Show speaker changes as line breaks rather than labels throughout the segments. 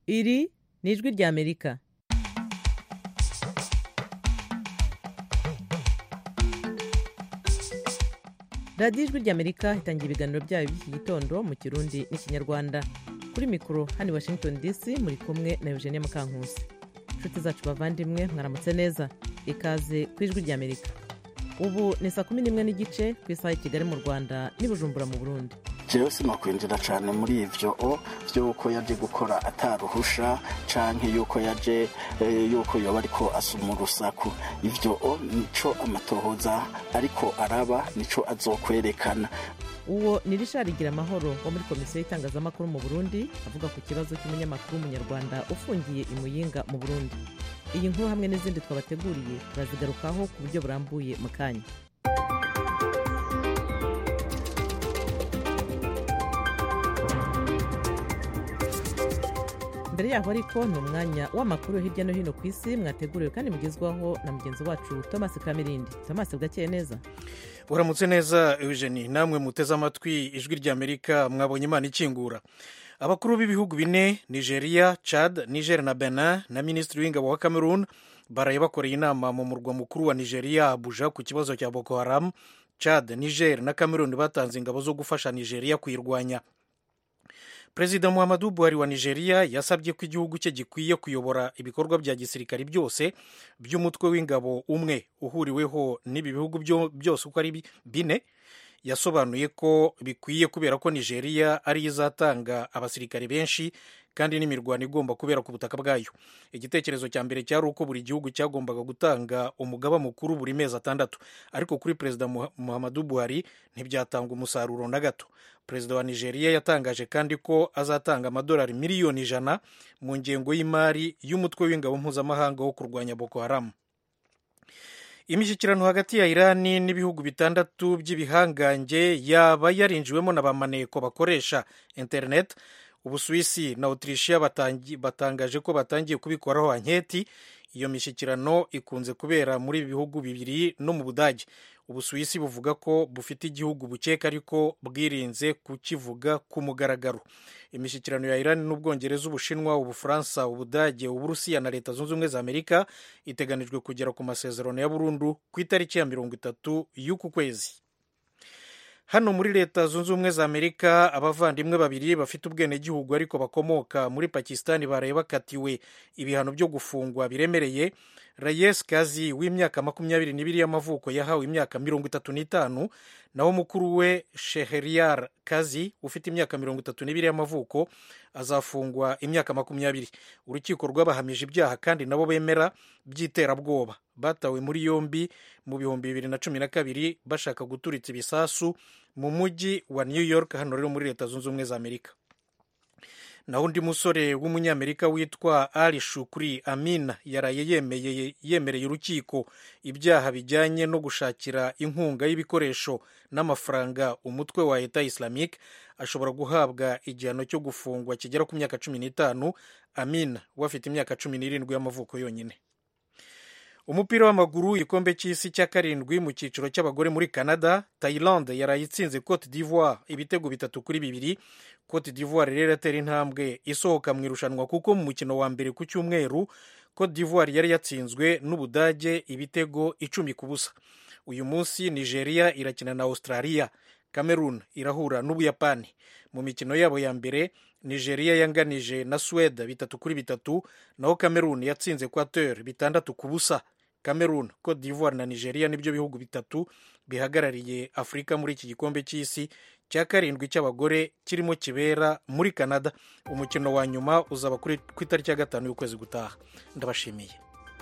Iri ni ijwi ry'Amerika. radiyo ijwi ry'Amerika itangira ibiganiro byayo by'iki gitondo mu Kirundi n'Ikinyarwanda. Kuri mikoro hano Washington DC muri kumwe na Eugenie Mukankusi. Inshuti zacu bavandimwe mwaramutse neza, ikaze ku ijwi ry'Amerika. Ubu ni saa 11:15 ku isaha ya Kigali mu Rwanda n'i Bujumbura mu Burundi.
Jewe sinakwinjira cyane muri ivyo vy'uko yaje gukora ataruhusha canke yuko yaje yuko yoba ariko asuma urusaku. Ivyo nico amatohoza ariko araba nico azokwerekana.
Uwo ni Richard Giramahoro wo muri komisiyo y'itangazamakuru mu Burundi avuga ku kibazo cy'umunyamakuru w'umunyarwanda ufungiye i Muyinga mu Burundi. Iyi nkuru hamwe n'izindi twabateguriye turazigarukaho ku buryo burambuye mu kanya. Mbere yaho ariko ni umwanya w'amakuru hirya no hino ku isi mwateguriwe kandi mugezwaho na mugenzi wacu Thomas Kamirindi. Thomas, bwakeye neza?
Uramutse neza Eugenie, namwe muteze amatwi ijwi ry'Amerika. Mwabonye Imana ikingura. Abakuru b'ibihugu bine, Nigeria, Chad, Niger na Benin, na Minisitiri w'ingabo wa Cameroon baraye bakoreye inama mu murwa mukuru wa Nigeria Abuja ku kibazo cya Boko Haram. Chad, Niger na Cameroon batanze ingabo zo gufasha Nigeria kuyirwanya. Perezida Muhammadu Buhari wa Nigeria yasabye ko igihugu cye gikwiye kuyobora ibikorwa bya gisirikari byose by'umutwe w'ingabo umwe uhuriweho n'ibi bihugu byose uko ari bine. Yasobanuye ko bikwiye kubera ko Nigeria ari izatanga abasirikari benshi kandi n'imirwano igomba kubera ku butaka bwayo. Igitekerezo cya mbere cyari uko buri gihugu cyagombaga gutanga umugaba mukuru buri mezi 6, ariko kuri Perezida Muhammadu Buhari ntibyatanga umusaruro na gato. Perezida wa Nigeria yatangaje kandi ko azatanga amadolari miliyoni 100 mu ngengo y'imari y'umutwe w'ingabo mpuzamahanga wo kurwanya Boko Haram. Imishyikirano hagati ya Irani n'ibihugu bitandatu by'ibihangange yaba yarinjiwemo na bamaneko bakoresha internet. Ubusuwisi na Autrichia batangaje ko batangiye kubikoraho anketi. Iyo mishyikirano ikunze kubera muri bihugu bibiri no mu Budage. Ubusuwisi buvuga ko bufite igihugu bukeka ariko bwirinze kukivuga ku mugaragaro. Imishyikirano ya Iran n'Ubwongereza, Ubushinwa, Ubufaransa, Ubudage, Uburusiya na Leta Zunze Ubumwe za Amerika iteganijwe kugera ku masezerano ya burundu ku itariki ya 30 y'uku kwezi. Hano muri Leta Zunze Ubumwe za Amerika, abavandimwe babiri bafite ubwenegihugu ariko bakomoka muri Pakistan baraye bakatiwe ibihano byo gufungwa biremereye. Reyes Kazi w'imyaka 22 y'amavuko yahawe imyaka 35, naho mukuru we Shehryar Kazi ufite imyaka 32 y'amavuko azafungwa imyaka 20. Urukiko rwabahamije ibyaha kandi nabo bemera by'iterabwoba. Batawe muri yombi mu 2012 bashaka guturitsa ibisasu mu mujyi wa New York hano rero muri Leta Zunze Ubumwe za Amerika. Naho undi musore w'umunyamerika witwa Ali Shukri Amin yaraye yemereye urukiko ibyaha bijyanye no gushakira inkunga y'ibikoresho n'amafaranga umutwe wa Eta Islamic. Ashobora guhabwa igihano cyo gufungwa kigera ku myaka 15. Amin wafite imyaka 17 y'amavuko yonyine. Umupira w'amaguru, igikombe cy'isi cya 7 mu cyiciro cy'abagore muri Canada, Thailand yaraye itsinze Cote d'Ivoire ibitego 3-2. Cote d'Ivoire rero atera intambwe isohoka mu irushanwa kuko mu mukino wa mbere ku cyumweru Cote d'Ivoire yari yatsinzwe n'Ubudage ibitego 10-0. Uyu munsi Nigeria irakina na Australia, Cameroon irahura n'Ubuyapani. Mu mikino yabo ya mbere Nigeria yanganije na Sweden 3-3, naho Cameroon yatsinze Equateur 6-0. Cameroon, Cote d'Ivoire na Nigeria nibyo bihugu bitatu bihagarariye Afurika muri iki gikombe cy'isi cya 7 cy'abagore kirimo kibera muri Canada. Umukino wa nyuma uzaba ku itariki ya 5 y'ukwezi gutaha. Ndabashimiye.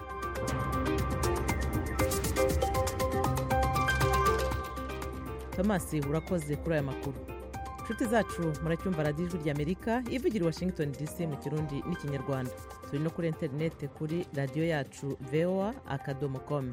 Thomas, urakoze kuri aya makuru. Inshuti zacu muracyumva radiyo ijwi ry'Amerika ivugira i Washington DC mu Kirundi n'Ikinyarwanda. Turi no kuri interineti kuri radiyo yacu voa.com.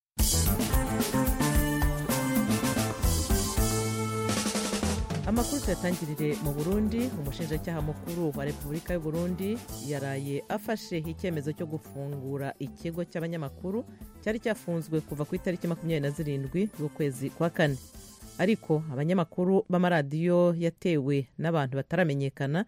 Amakuru tuyatangirire mu Burundi. Umushinjacyaha mukuru wa Repubulika y'u Burundi yaraye afashe icyemezo cyo gufungura ikigo cy'abanyamakuru cyari cyafunzwe kuva ku itariki 27 y'ukwezi kwa 4. Ariko abanyamakuru b'amaradiyo yatewe n'abantu bataramenyekana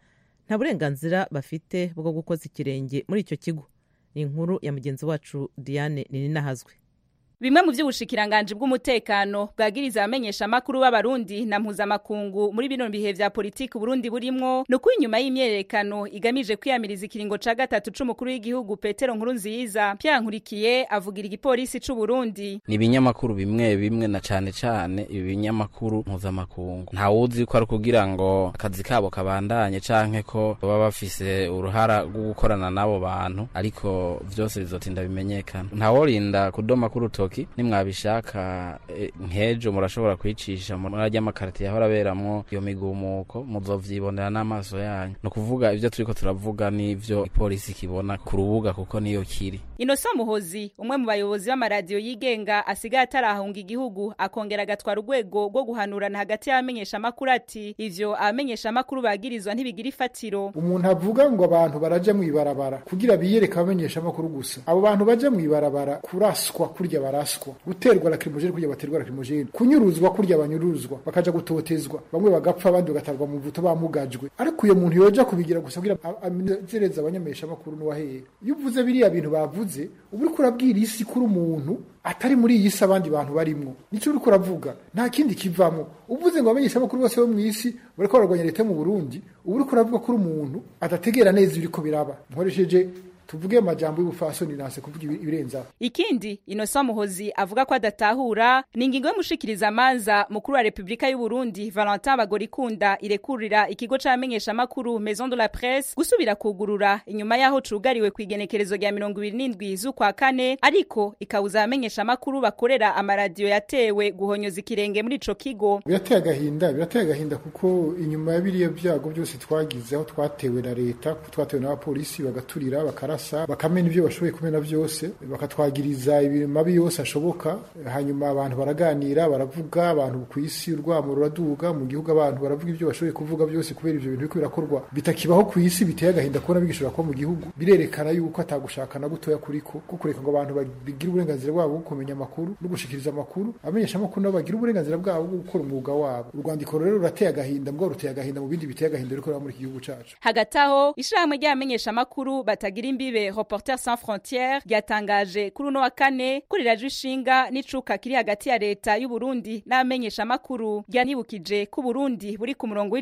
nta burenganzira bafite bwo gukoza ikirenge muri icyo kigo. ni inkuru ya mugenzi wacu Diane Nininahazwe.
Bimwe mu by'ubushikiranganje bw'umutekano bwagiriza abamenyesha makuru b'abarundi na mpuzamakungu muri bino bihe vya politiki Burundi burimwo no kwinyuma y'imyerekano igamije kwiyamiriza ikiringo ca gatatu c'umukuru w'igihugu Petero Nkurunziza. Pierre Nkurikiye avugira igipolisi c'u Burundi.
Ni ibinyamakuru bimwe na cane ibinyamakuru mpuzamakungu nta wuzi ko ari kugira ngo akazi kabo kabandanye canke ko baba bafise uruhara rwo gukorana nabo bantu, ariko vyose bizotinda bimenyekana. Nta worinda kudoma kuri utoki nimwabishaka nkejo murashobora kwicisha muri ajya makarti yahora beramwo iyo migumuko muzovyibonera n'amaso yanyu. No kuvuga ivyo turiko turavuga n'ivyo ipolisi kibona ku rubuga kuko niyo kiri.
Innocent Muhozi umwe mu bayobozi b'amaradiyo yigenga asigaye atarahunga igihugu akongera agatwara urwego rwo guhanurana hagati y'abamenyesha makuru ati ivyo abamenyesha makuru bagirizwa ntibigira ifatiro.
Umuntu avuga ngo abantu baraja mu ibarabara kugira biyereka abamenyesha makuru gusa. Abo bantu baje mu ibarabara kuraswa kurya baraswa, guterwa lacrimogene kurya baterwa lacrimogene, kunyuruzwa kurya banyuruzwa, bakaja gutotezwa, bamwe bagapfa abandi bagatarwa mu vuto bamugajwe. Ariko uyo muntu yoja kubigira gusa kugira amezereza abanyamesha makuru n'uwahere. Yuvuze biriya bintu bavuze, uburi kurabwira isi kuri umuntu atari muri iyi si abandi bantu barimwo. Nico uri kuravuga nta kindi kivamo. Uvuze ngo abamenyesha makuru bose bo mu isi bariko baragwanya leta mu Burundi, uburi kuravuga kuri umuntu adategera neza ibiriko biraba. Nkoresheje tuvuge amajambo y'ubufasoni nase kuvuga ibirenza.
Ikindi Innocent Muhozi avuga ko adatahura ni ingingo y'umushikiriza manza mukuru wa Republika y'u Burundi Valentin Bagorikunda irekurira ikigo c'amenyesha makuru Maison de la Presse gusubira kugurura inyuma yaho cugariwe kwigenekerezo rya 27 z'ukwa kane, ariko ikawuza amenyesha makuru bakorera amaradiyo yatewe guhonyoza ikirenge muri ico kigo.
Birateye agahinda kuko inyuma ya biriya byago byose twagize aho twatewe na leta, twatewe n'abapolisi bagaturira bakamena ibyo bashoboye kumena byose, bakatwagiriza ibimabi yose ashoboka. Hanyuma abantu baraganira baravuga, abantu ku isi urwamo ruraduga mu gihugu, abantu baravuga ibyo bashoboye kuvuga byose kubera ibyo bintu biko birakorwa bitakibaho ku isi. Biteye agahinda kubona bigishobora kuba mu gihugu. Birerekana yuko atagushaka na gutoya kuriko kureka ngo abantu bagira uburenganzira bwabo bwo kumenya amakuru no gushikiriza amakuru. Amenyesha amakuru nabo bagira uburenganzira bwabo bwo gukora umwuga wabo. Urwandiko rero rurateye agahinda, mbwo ruteye agahinda mu bindi biteye agahinda riko muri iki gihugu cacu.
Hagataho ishiramwe ry'amenyesha amakuru batagira imbibe Reporters sans frontières ryatangaje kuri uno wa kane kuri radio Ishinga n'icuka kiri hagati ya leta y'u Burundi n'amenyesha makuru. Ryanibukije ku Burundi buri ku murongo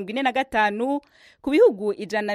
w'145 ku bihugu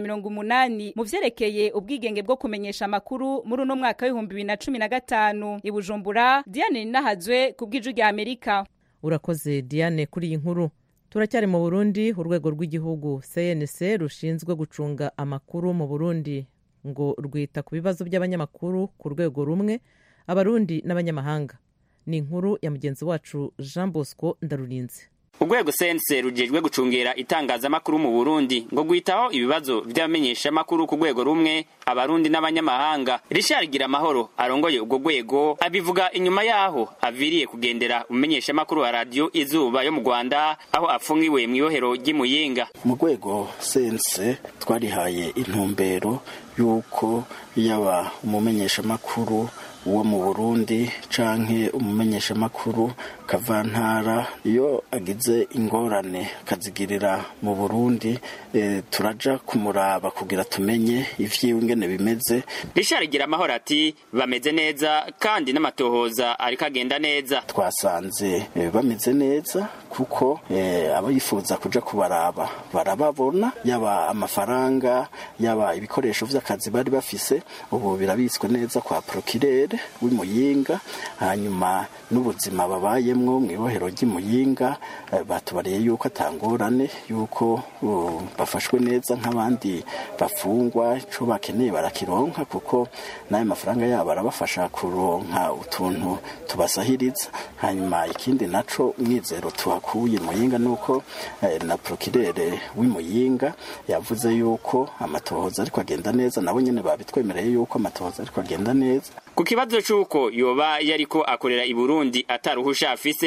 180 mu vyerekeye ubwigenge bwo kumenyesha makuru muri uno mwaka w'2015. I Bujumbura, Diane Ninahazwe ku bw'ijwi rya Amerika.
Urakoze Diane kuri iyi nkuru. Turacyari mu Burundi. Urwego rw'igihugu CNC rushinzwe gucunga amakuru mu Burundi ngo rwita ku bibazo by'abanyamakuru ku rwego rumwe, abarundi n'abanyamahanga. Ni inkuru ya mugenzi wacu Jean Bosco Ndarurinze.
Urwego CNC rujejwe gucungera itangazamakuru mu Burundi ngo gwitaho ibibazo by'abamenyesha makuru ku rwego rumwe, abarundi n'abanyamahanga. Richard Giramahoro arongoye ubwo rwego abivuga inyuma yaho aviriye kugendera umenyesha makuru wa radio Izuba yo mu Rwanda aho afungiwe mu ibohero ry'Imuyinga.
Mu rwego CNC twarihaye intumbero yuko yaba umumenyesha makuru uwo mu Burundi canke umumenyesha makuru kavantara iyo agize ingorane kazigirira mu Burundi, turaja kumuraba kugira tumenye ivyiwe ingene bimeze.
Richard Giramahoro ati bameze neza kandi n'amatohoza ariko agenda neza.
Twasanze bameze neza kuko abayifuza kuja kubaraba barababona, yaba amafaranga yaba ibikoresho vy'akazi bari bafise ubu birabitswe neza kwa procureur w'Imuyinga. Hanyuma n'ubuzima babayemwo mu ibohero ry'Imuyinga batubariye yuko atangorane, yuko bafashwe neza nk'abandi bafungwa, ico bakeneye barakironka kuko naye mafaranga yabo arabafasha kuronka utuntu tubasahiriza. Hanyuma ikindi naco mwizero tuhakuye Muyinga nuko na procureur w'Imuyinga yavuze yuko amatohoza ariko agenda neza, nabo nyene babitwemereye yuko amatohoza ariko agenda neza.
Ku kibazo cy'uko yoba yariko akorera i Burundi ataruhusha afise,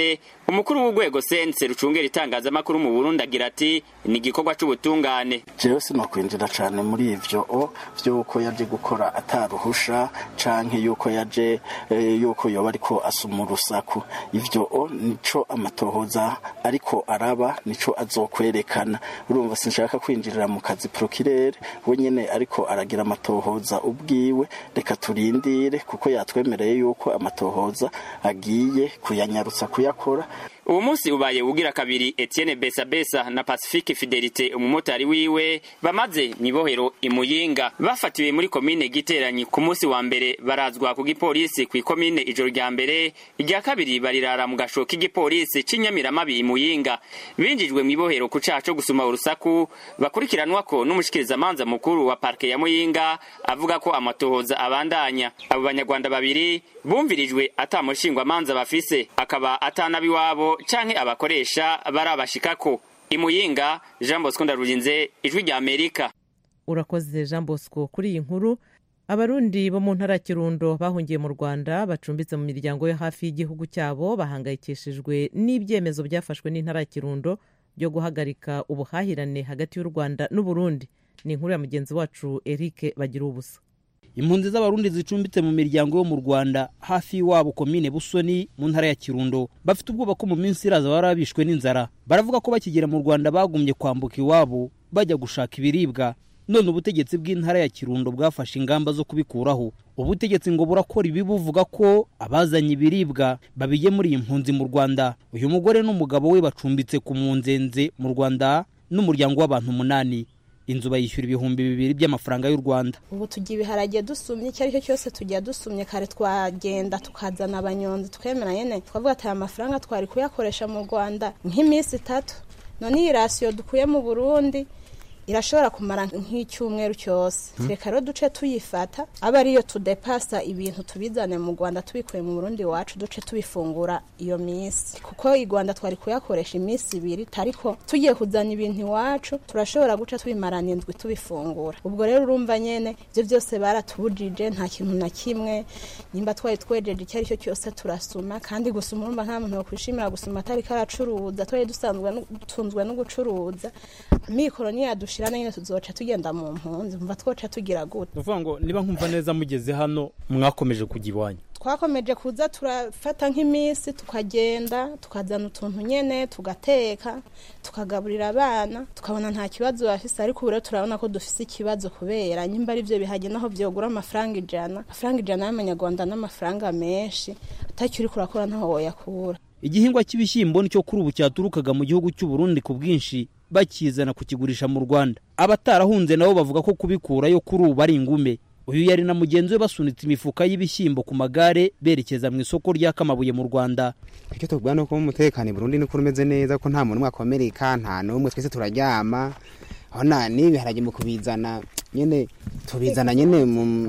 umukuru w'urwego sense rucungera itangazamakuru mu Burundi agira ati ni igikorwa c'ubutungane.
Jewe sinokwinjira cane muri ivyo vyuko yaje gukora ataruhusha canke yuko yaje yuko yoba ariko asuma urusaku. Ivyo nico amatohoza ariko araba nico azokwerekana. Urumva sinshaka kwinjirira mu kazi procureur we nyene ariko aragira amatohoza ubwiwe, reka turindire kuko yatwemereye yuko amatohoza agiye kuyanyarutsa kuyakora.
Uwo munsi ubaye ugira kabiri Etienne Besabesa na Pacifique Fidelite umumotari wiwe bamaze mwibohero imuyinga bafatiwe muri komine Giteranyi ku munsi wa mbere barazwa ku gipolisi ku komine ijoro rya mbere irya kabiri barirara mu gasho k'igipolisi c'Inyamiramabi imuyinga binjijwe mwibohero ku caco gusuma urusaku bakurikiranwa ko n'umushikiriza manza mukuru wa parke ya Muyinga avuga ko amatohoza abandanya. Abo banyarwanda babiri bumvirijwe atamushingwa manza bafise akaba atanabi wabo canke abakoresha barabashikako. Imuyinga, Jean Bosco Ndarurinze, Ijwi rya Amerika.
Urakoze Jean Bosco kuri iyi nkuru. Abarundi bo mu ntara ya Kirundo bahungiye mu Rwanda bacumbitse mu miryango yo hafi y'igihugu cyabo bahangayikishijwe n'ibyemezo byafashwe n'intara ya Kirundo byo guhagarika ubuhahirane hagati y'u Rwanda n'u Burundi. Ni inkuru ya mugenzi wacu Eric Bagirubusa.
Impunzi z'abarundi zicumbitse mu miryango yo mu Rwanda hafi wabo komine Busoni mu ntara ya Kirundo bafite ubwoba ko mu minsi iraza barabishwe n'inzara. Baravuga ko bakigera mu Rwanda bagumye kwambuka iwabo bajya gushaka ibiribwa, none ubutegetsi bw'intara ya Kirundo bwafashe ingamba zo kubikuraho. Ubutegetsi ngo burakora ibi buvuga ko abazanye ibiribwa babiye muri impunzi mu Rwanda. Uyu mugore n'umugabo we bacumbitse ku Munzenze mu Rwanda n'umuryango w'abantu 8. Inzu bayishyura 2,000 by'amafaranga y'u Rwanda.
Ubu tugiye ibiharage dusumye icyo aricyo cyose tujya dusumye kare twagenda tukazana abanyonzi twemera nyene twavuga ati amafaranga twari kuyakoresha mu Rwanda nk'iminsi 3 none iyi rasiyo dukuye mu Burundi irashobora kumara nk'icyumweru cyose. Reka rero duce tuyifata aba ariyo tudepasa ibintu tubizane mu Rwanda tubikuye mu Burundi wacu duce tubifungura iyo minsi kuko i Rwanda twari kuyakoresha iminsi 2 ariko tugiye kuzana ibintu iwacu turashobora guca tubimarana indwi tubifungura. Ubwo rero urumva nyene ivyo byose baratubujije nta kintu na kimwe nimba twari twejeje icyo aricyo cyose turasuma kandi gusuma urumva nta muntu wokwishimira gusuma atari karacuruza twari dusanzwe tunzwe no gucuruza mikoro ni yadushirana nyine tuzoca tugenda mu mpunzi mva twoca tugira gute.
Uvuga ngo niba nkumva neza mugeze hano mwakomeje kujibwanya.
Twakomeje kuza turafata nk'iminsi tukagenda tukazana utuntu nyene tugateka tukagaburira abana tukabona nta kibazo bafise ariko ubure turabona ko dufise ikibazo kubera nyimba ari byo bihage naho byogura amafaranga 100 y'amanyarwanda n'amafaranga menshi atacyo uri kurakora ntaho woyakura.
Igihingwa cy'ibishyimbo nicyo kuri ubu cyaturukaga mu gihugu cy'u Burundi ku bwinshi bakizana kukigurisha mu Rwanda. Abatarahunze nabo bavuga ko kubikurayo kuri ubu ari ingume. Uyu yari na mugenzi we basunitse imifuka y'ibishyimbo ku magare berekeza mu isoko rya Kamabuye mu Rwanda.
Icyo tubwana ko umutekano Burundi ni kurumeze neza ko nta muntu mwakomereka nta numwe twese turaryama. Aho nibi harage mu kubizana nyene tubizana nyene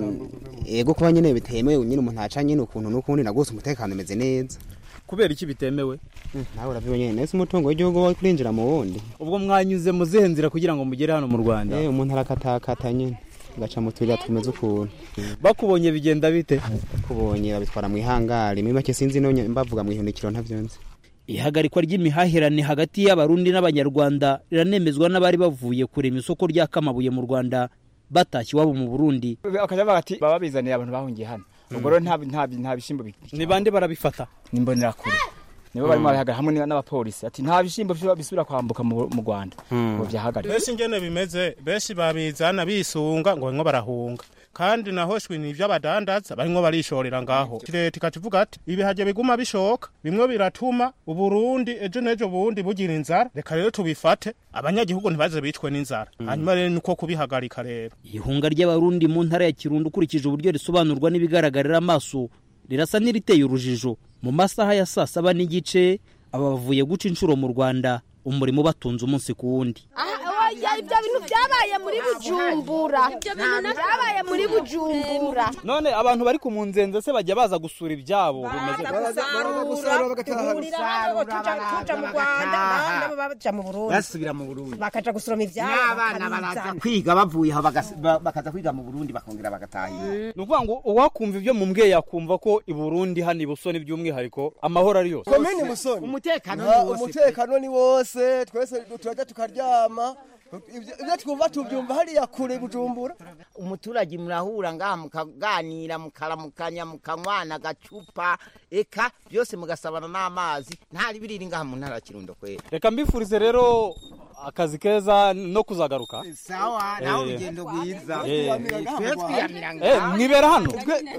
ego kuba nyene bitemewe nyene umuntu aca nyene ukuntu n'ukundi nagose umutekano umeze neza.
Kubera iki bitemewe?
Nawe uravyo nyene nese umutungo w'igihugu wa kurinjira mu wundi.
Ubwo mwanyuze muzihenzira kugira ngo mugere hano mu Rwanda.
Umuntu arakatakata nyene gaca mu tuyira tumeze ukuntu.
Bakubonye bigenda bite?
Kubonye babitwara mu ihangari muri make sinzi no mbavuga mu ihundikiro ntavyonze.
Ihagarikwa ry'imihahirane hagati y'abarundi n'abanyarwanda riranemezwa n'abari bavuye kurema isoko rya Kamabuye mu Rwanda batashye wabo mu Burundi.
Akaja bagati baba bizaniye abantu bahungiye hano. Ubwo rero nta bishimbo
ni bande barabifata
nimbonera kure nibo barimo barahagara hamwe n'abapolisi ati nta bishimbo bisubira kwambuka mu Rwanda ngo byahagara.
Bese ingene bimeze bese babizana bisunga ngo ngo barahunga kandi nahoshwe ni by'abadandaza barimo barishorera ngaho. Leta ikavuga ati ibihaje biguma bishoka bimwe biratuma uburundi ejo nejo bundi bugira inzara reka rero tubifate abanyagihugu ntibaze bitwe n'inzara hanyuma rero nuko kubihagarika rero.
Ihunga ry'abarundi mu ntara ya Kirundo ukurikije uburyo risobanurwa n'ibigaragarira amaso rirasa n'iriteye urujijo. Mu masaha ya 7:15 aba bavuye guca inshuro mu Rwanda umurimo batunze umunsi ku wundi.
ibyo bintu byabaye muri Bujumbura byabaye muri Bujumbura.
None abantu bari ku munzenze se bajya baza gusura ibyabo bimeze
gusarura bagataha tuja mu Rwanda nabo baja mu Burundi
basubira mu Burundi
bakaja gusoroma ivyabo
n'abana baraza kwiga bavuye aho bakaza kwiga mu Burundi bakongera bagatahira.
Nukuvuga ngo uwakumva ibyo mu mbwe yakumva ko i Burundi hani Busoni by'umwihariko amahoro ari yose.
Komini Busoni umutekano ni wose twese turaja tukaryama ibyo twumva tubyumva hariya kure Bujumbura.
Umuturage murahura ngaha mukaganira mukaramukanya mukanywana agacupa eka byose mugasabana n'amazi ntari biriri ngaha mu ntara Kirundo kwera.
Reka mbifurize rero akazi keza no kuzagaruka.
Sawa naho urugendo rwiza.
Mwibera hano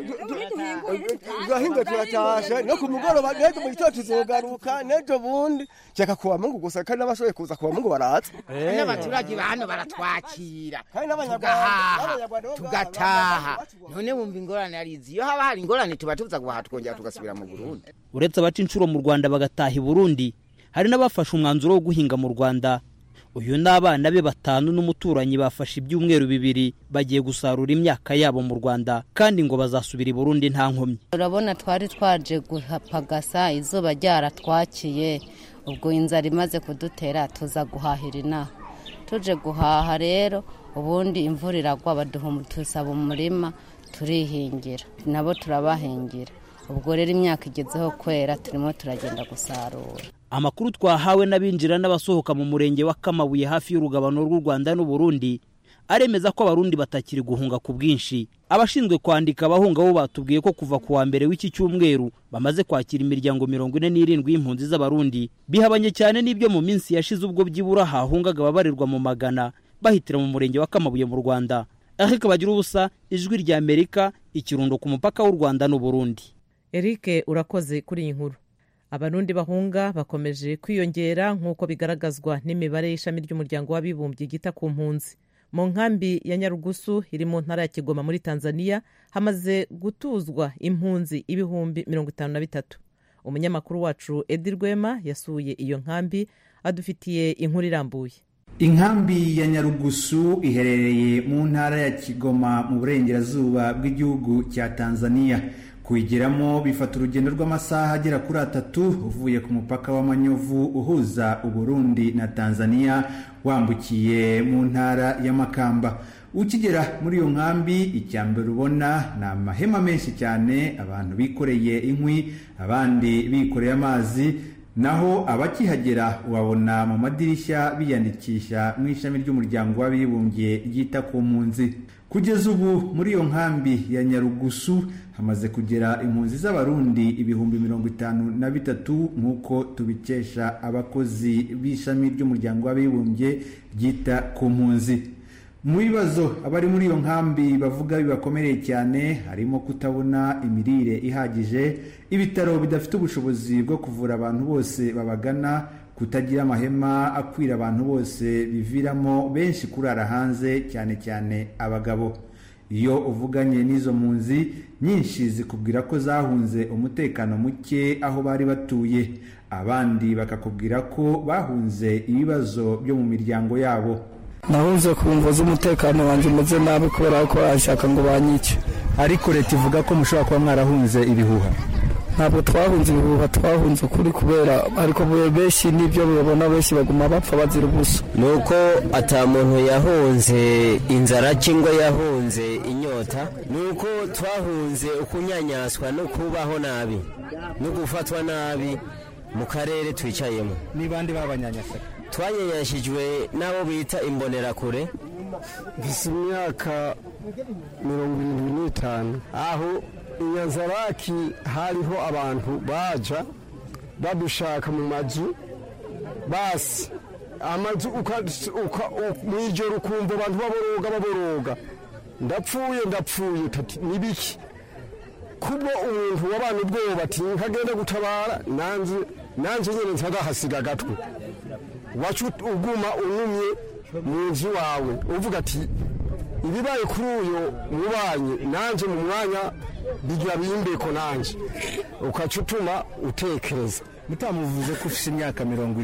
gahinda turatasha no ku mugoroba nejo mu gitondo tuzogaruka nejo bundi cyaka kuwa Mungu gusa kandi n'abashoboye kuza kuwa Mungu baratse.
N'abaturage hano baratwakira kandi n'abanyarwanda tugataha. None wumva ingorane arizi iyo haba hari ingorane tuba tuza guhaha twongera tugasubira mu Burundi.
Uretse abaca inshuro mu Rwanda bagataha i Burundi hari n'abafashe umwanzuro wo guhinga mu Rwanda. Uyu n'abana be 5 n'umuturanyi bafashe ibyumweru 2 bagiye gusarura imyaka yabo mu Rwanda kandi ngo bazasubira i Burundi nta nkomyi.
Urabona twari twaje guhapagasa izuba ryaratwakiye ubwo inzara imaze kudutera tuza guhahira inaha. Tuje guhaha rero ubundi imvura iragwa baduha tusaba umurima turihingira nabo turabahingira. Ubwo rero imyaka igezeho kwera turimo turagenda gusarura.
Amakuru twahawe n'abinjira n'abasohoka mu murenge wa Kamabuye hafi y'urugabano rw'u Rwanda n'u Burundi aremeza ko abarundi batakiri guhunga ku bwinshi. Abashinzwe kwandika abahunga bo batubwiye ko kuva ku wa mbere w'iki cyumweru bamaze kwakira imiryango 47 y'impunzi z'abarundi bihabanye cyane n'ibyo mu minsi yashize ubwo byibura hahungaga babarirwa mu magana bahitira mu murenge wa Kamabuye mu Rwanda. Eric Bagirubusa, Ijwi rya Amerika, Ikirundo ku mupaka w'u Rwanda n'u Burundi.
Eric urakoze kuri iyi nkuru. Abarundi bahunga bakomeje kwiyongera nk'uko bigaragazwa n'imibare y'ishami ry'umuryango w'abibumbye gita ku mpunzi. Mu nkambi ya Nyarugusu iri mu ntara ya Kigoma muri Tanzania hamaze gutuzwa impunzi ibihumbi 53. Umunyamakuru wacu Edi Rwema yasuye iyo nkambi adufitiye inkuru irambuye.
Inkambi ya Nyarugusu iherereye mu ntara ya Kigoma mu burengerazuba bw'igihugu cya Tanzania. Kuyigeramo bifata urugendo rw'amasaha agera kuri 3 uvuye ku mupaka wa Manyovu uhuza u Burundi na Tanzania wambukiye mu ntara ya Makamba. Ukigera muri iyo nkambi icyambere ubona na mahema menshi cyane, abantu bikoreye inkwi, abandi bikoreye amazi, naho abakihagera ubabona mu madirishya biyandikisha mu ishami ry'umuryango w'abibumbye ryita ku mpunzi. Kugeza ubu muri iyo nkambi ya Nyarugusu hamaze kugera impunzi z'abarundi ibihumbi 53 nk'uko tubikesha abakozi b'ishami ry'umuryango w'abibumbye ryita ku mpunzi. Mu bibazo abari muri iyo nkambi bavuga bibakomereye cyane harimo kutabona imirire ihagije, ibitaro bidafite ubushobozi bwo kuvura abantu bose babagana, kutagira amahema akwira abantu bose biviramo benshi kurara hanze cyane cyane abagabo. Iyo uvuganye n'izo mpunzi nyinshi zikubwira ko zahunze umutekano muke aho bari batuye, abandi bakakubwira ko bahunze ibibazo byo mu miryango yabo.
Nahunze kumva z'umutekano wanje umeze nabi kubera ko ashaka ngo banyice,
ariko leta ivuga ko mushobora kuba mwarahunze ibihuha.
Ntabwo twahunze ibihuha, twahunze ukuri kubera ariko benshi nibyo bibona benshi baguma bapfa bazira ubusa.
Nuko ata muntu yahunze inzara cyangwa yahunze inyota, nuko twahunze ukunyanyaswa no kubaho nabi no gufatwa nabi mu karere twicayemo.
Ni bandi babanyanyasa?
Twanyanyashijwe nabo bita imbonerakure.
Mfise imyaka 75
aho
Inyanzaraki hariho abantu baja badushaka mu mazu, basi amazu mwijoro ukumva abantu baboroga ndapfuye nibiki kubwo umuntu wabana ubwoba ati nkagenda gutabara nanje nyene ntagahasiga gatwe wacu uguma unumye mu nzu wawe uvuga ati ibibaye kuri uyo mubanye nanje mu mwanya bigira bimbeko nanje ukacutuma utekereza
mutamuvuze ko ufite imyaka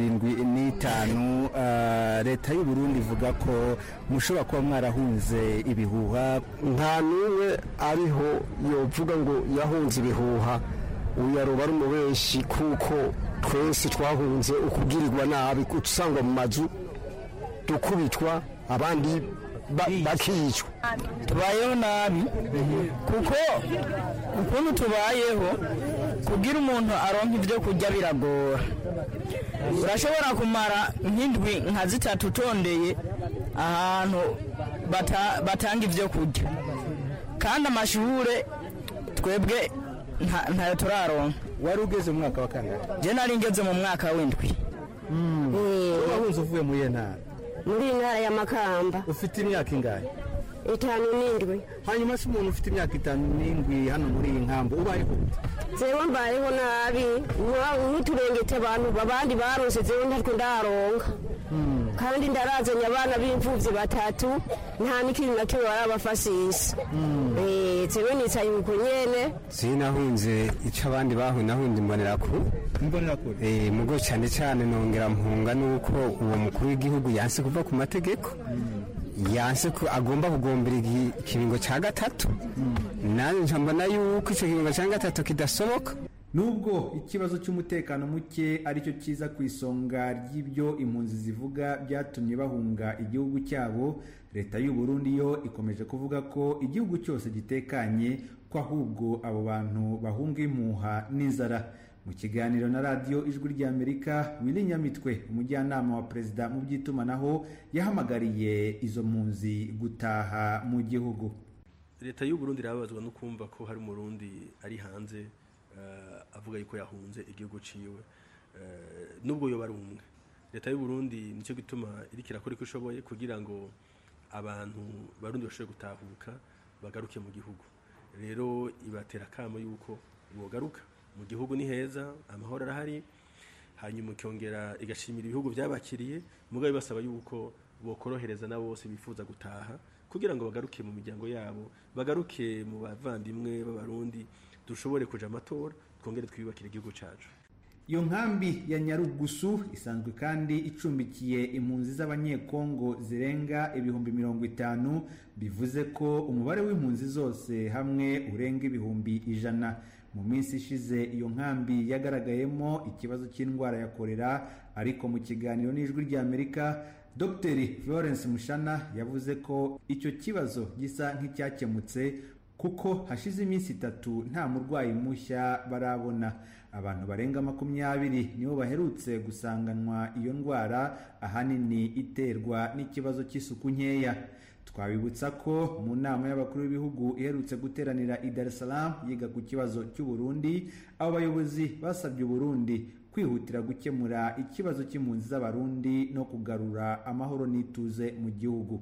75 leta y'u Burundi ivuga ko mushobora kuba mwarahunze ibihuha.
nta n'umwe ariho yovuga ngo yahunze ibihuha uyaroba ari umubeshi kuko twese twahunze ukugirirwa nabi usangwa mu mazu dukubitwa abandi bakicwa.
tubayeho nabi kuko ukuntu tubayeho kugira umuntu aronka ibyo kurya biragora. urashobora kumara nk'indwi nka 3 utondeye ahantu batanga ibyo kurya kandi amashure twebwe ntayo turaronka.
wari ugeze mu mwaka wa kangahe?
je nari ngeze mu mwaka w'indwi.
wahunze uvuye muri ntara?
muri ntara ya Makamba.
ufite imyaka ingahe?
5
hanyuma se umuntu ufite imyaka 5 hano muri iyi nkambo ubayeho?
jewe mbayeho nabi nk'uturengete abantu abandi barose jewe ntariko ndaronka kandi ndarazanye abana b'imfuvyi 3 nta n'ikintu na kimwe barabafashisha. jewe nicaye uko nyene
sinahunze ico abandi nahunze imbonerakure mugo cyane cyane nongera mpunga nuko uwo mukuru w'igihugu yanse kuva ku mategeko, yanse ko agomba kugombera ikiringo cya 3 nanjye mbona yuko icyo kiringo cya 3 kidasoboka.
Nubwo ikibazo cy'umutekano muke aricyo kiza ku isonga ry'ibyo impunzi zivuga byatumye bahunga igihugu cyabo, leta y'u Burundi yo ikomeje kuvuga ko igihugu cyose gitekanye, ko ahubwo abo bantu bahunga impuha n'inzara. Mu kiganiro na radio Ijwi ry'Amerika, Willy Nyamitwe, umujyanama wa perezida mu by'itumanaho, yahamagariye izo mpunzi gutaha mu gihugu.
Leta y'u Burundi irabazwa no kumva ko hari umurundi ari hanze avuga yuko yahunze igihugu ciwe, nubwo yo barumwe. Leta y'u Burundi nicyo gituma irikira kuri ko ishoboye kugira ngo abantu barundi bashobore gutahuka bagaruke mu gihugu. Rero ibatera kamo yuko bogaruka mu gihugu, ni heza, amahoro arahari, hanyuma ikongera igashimira ibihugu byabakiriye, mugabe basaba yuko bokorohereza na bose bifuza gutaha kugira ngo bagaruke mu miryango yabo, bagaruke mu bavandimwe b'abarundi, dushobore kuja amatora, twongere twibakira igihugu cacu.
Iyo nkambi ya Nyarugusu isanzwe kandi icumbikiye impunzi z'abanyekongo zirenga 50,000, bivuze ko umubare w'impunzi zose hamwe urenga 100,000. Mu minsi ishize iyo nkambi yagaragayemo ikibazo cy'indwara ya kolera, ariko mu kiganiro n'Ijwi ry'Amerika, Dr. Florence Mushana yavuze ko icyo kibazo gisa nk'icyakemutse kuko hashize iminsi 3 nta murwayi mushya barabona. Abantu barenga 20 nibo baherutse gusanganwa iyo ndwara, ahanini iterwa n'ikibazo cy'isuku nkeya. Twabibutsa ko mu nama y'abakuru b'ibihugu iherutse guteranira i Dar es Salaam yiga ku kibazo cy'u Burundi, abo bayobozi basabye u Burundi kwihutira gukemura ikibazo cy'impunzi z'abarundi no kugarura amahoro n'ituze mu gihugu.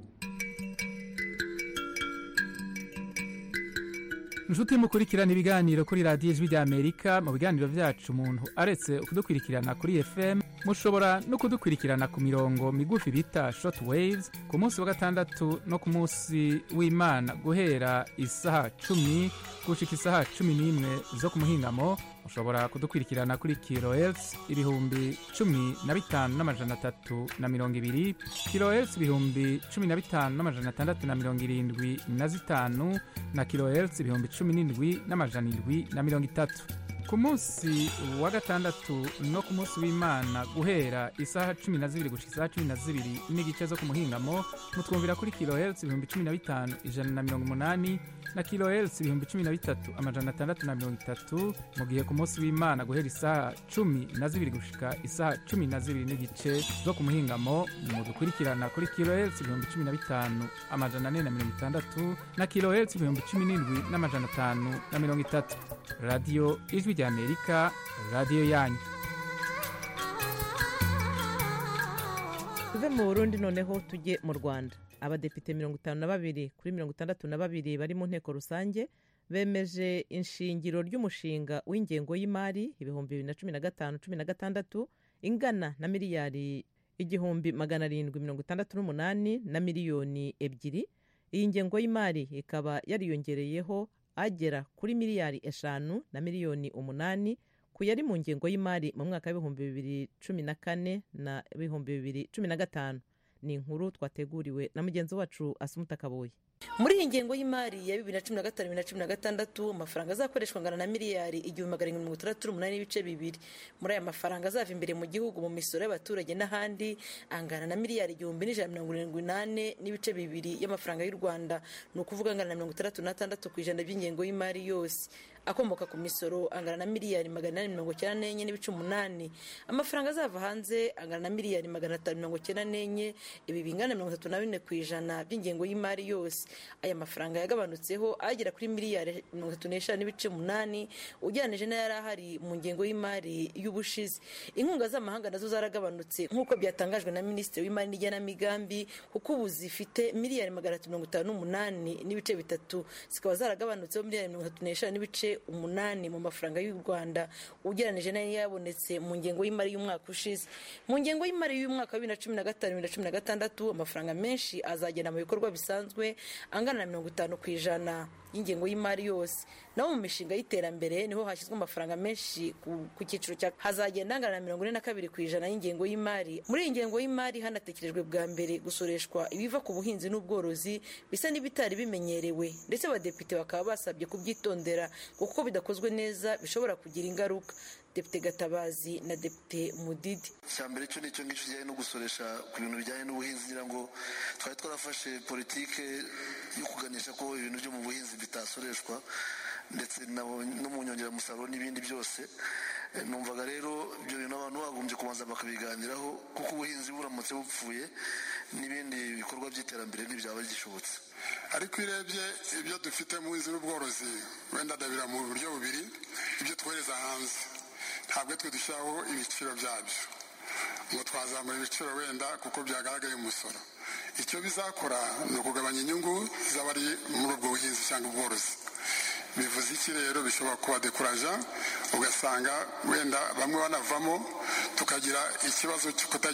Nshuti mukurikirana ibiganiro kuri radio Ijwi ry'Amerika, mu biganiro byacu umuntu aretse kudukurikirana kuri FM, mushobora no kudukurikirana ku mirongo migufi bita short waves ku munsi wa gatandatu no ku munsi w'Imana guhera isaha 10 gushika isaha 11 zo ku muhingamo. Mushobora kudukurikirana kuri kilohertz 15,320, kilohertz 15,675 na kilohertz 17,730. Ku munsi wa gatandatu no ku munsi w'Imana guhera isaha 12 gushika isaha 12 n'igice zo ku muhingamo, mutwumvira kuri kilohertz 15,180 na kilohertz 13,630. mu gihe ku munsi w'Imana guhera isaha 12 gushika isaha 12 n'igice zo ku muhingamo, mudukurikirana kuri kilohertz 15,460 na kilohertz 17,530. Radio Ijwi ry'Amerika, radio yanyu.
Tuve mu Burundi noneho tujye mu Rwanda. Abadepite 52 kuri 62 bari mu nteko rusange bemeje inshingiro ry'umushinga w'ingengo y'imari 2015-16 ingana na miliyari 1,768 na miliyoni 2. Iyi ngengo y'imari ikaba yariyongereyeho agera kuri miliyari 5 na miliyoni 8 ku yari mu ngengo y'imari mu mwaka w'ibihumbi 2014 na 2015. ni inkuru twateguriwe na mugenzi wacu Asumuta Kaboyi.
Muri iyi ngengo y'imari ya 2015-2016 amafaranga azakoreshwa ngana na miliyari 1,738,200. Muri aya mafaranga azava imbere mu gihugu mu misoro y'abaturage n'ahandi angana na miliyari 1,178,200 y'amafaranga y'u Rwanda, ni ukuvuga ngana na 66% by'ingengo y'imari yose. Akomoka ku misoro angana na miliyari 894,800. Amafaranga azava hanze angana na miliyari 594, ibi bingana na 34% by'ingengo y'imari yose. Aya mafaranga yagabanutseho agera kuri miliyari 35,800 ugereranije n'ayari ahari mu ngengo y'imari y'ubushize. Inkunga z'amahanga nazo zaragabanutse nk'uko byatangajwe na Minisitiri w'Imari n'Igenamigambi, kuko ubu zifite miliyari 358,300, zikaba zaragabanutseho miliyari 35,800 mu mafaranga y'u Rwanda ugereranije n'ayo yabonetse mu ngengo y'imari y'umwaka ushize. Mu ngengo y'imari y'umwaka wa 2015-2016 amafaranga menshi azagenda mu bikorwa bisanzwe angana na 50% y'ingengo y'imari yose. Naho mu mishinga y'iterambere niho hashyizwe amafaranga menshi ku cyiciro cya hazagenda angana na 42% y'ingengo y'imari. Muri iyi ngengo y'imari hanatekerejwe bwa mbere gusoreshwa ibiva ku buhinzi n'ubworozi bisa n'ibitari bimenyerewe, ndetse abadepite bakaba basabye kubyitondera kuko bidakozwe neza bishobora kugira ingaruka. Depite Gatabazi na Depite Mudidi:
cyambere cyo nicyo ngicyo kijyanye no gusoresha ku bintu bijyanye n'ubuhinzi, ngira ngo twari twarafashe politike yo kuganisha ko ibintu byo mu buhinzi bitasoreshwa ndetse no mu nyongeramusaruro n'ibindi byose. Numvaga rero ibyo bintu abantu bagombye kubanza bakabiganiraho, kuko ubuhinzi buramutse bupfuye n'ibindi bikorwa by'iterambere ntibyaba gishobotse.
Ariko irebye ibyo dufite mu buhinzi n'ubworozi wenda dabira mu buryo bubiri: ibyo twohereza hanze ntabwo twe dushyiraho ibiciro byabyo ngo twazamura ibiciro wenda kuko byagaragaye mu musoro. Icyo bizakora ni ukugabanya inyungu z'abari muri ubwo buhinzi cyangwa ubworozi. Bivuze iki rero? Bishobora kuba dekuraja, ugasanga wenda bamwe banavamo, tukagira ikibazo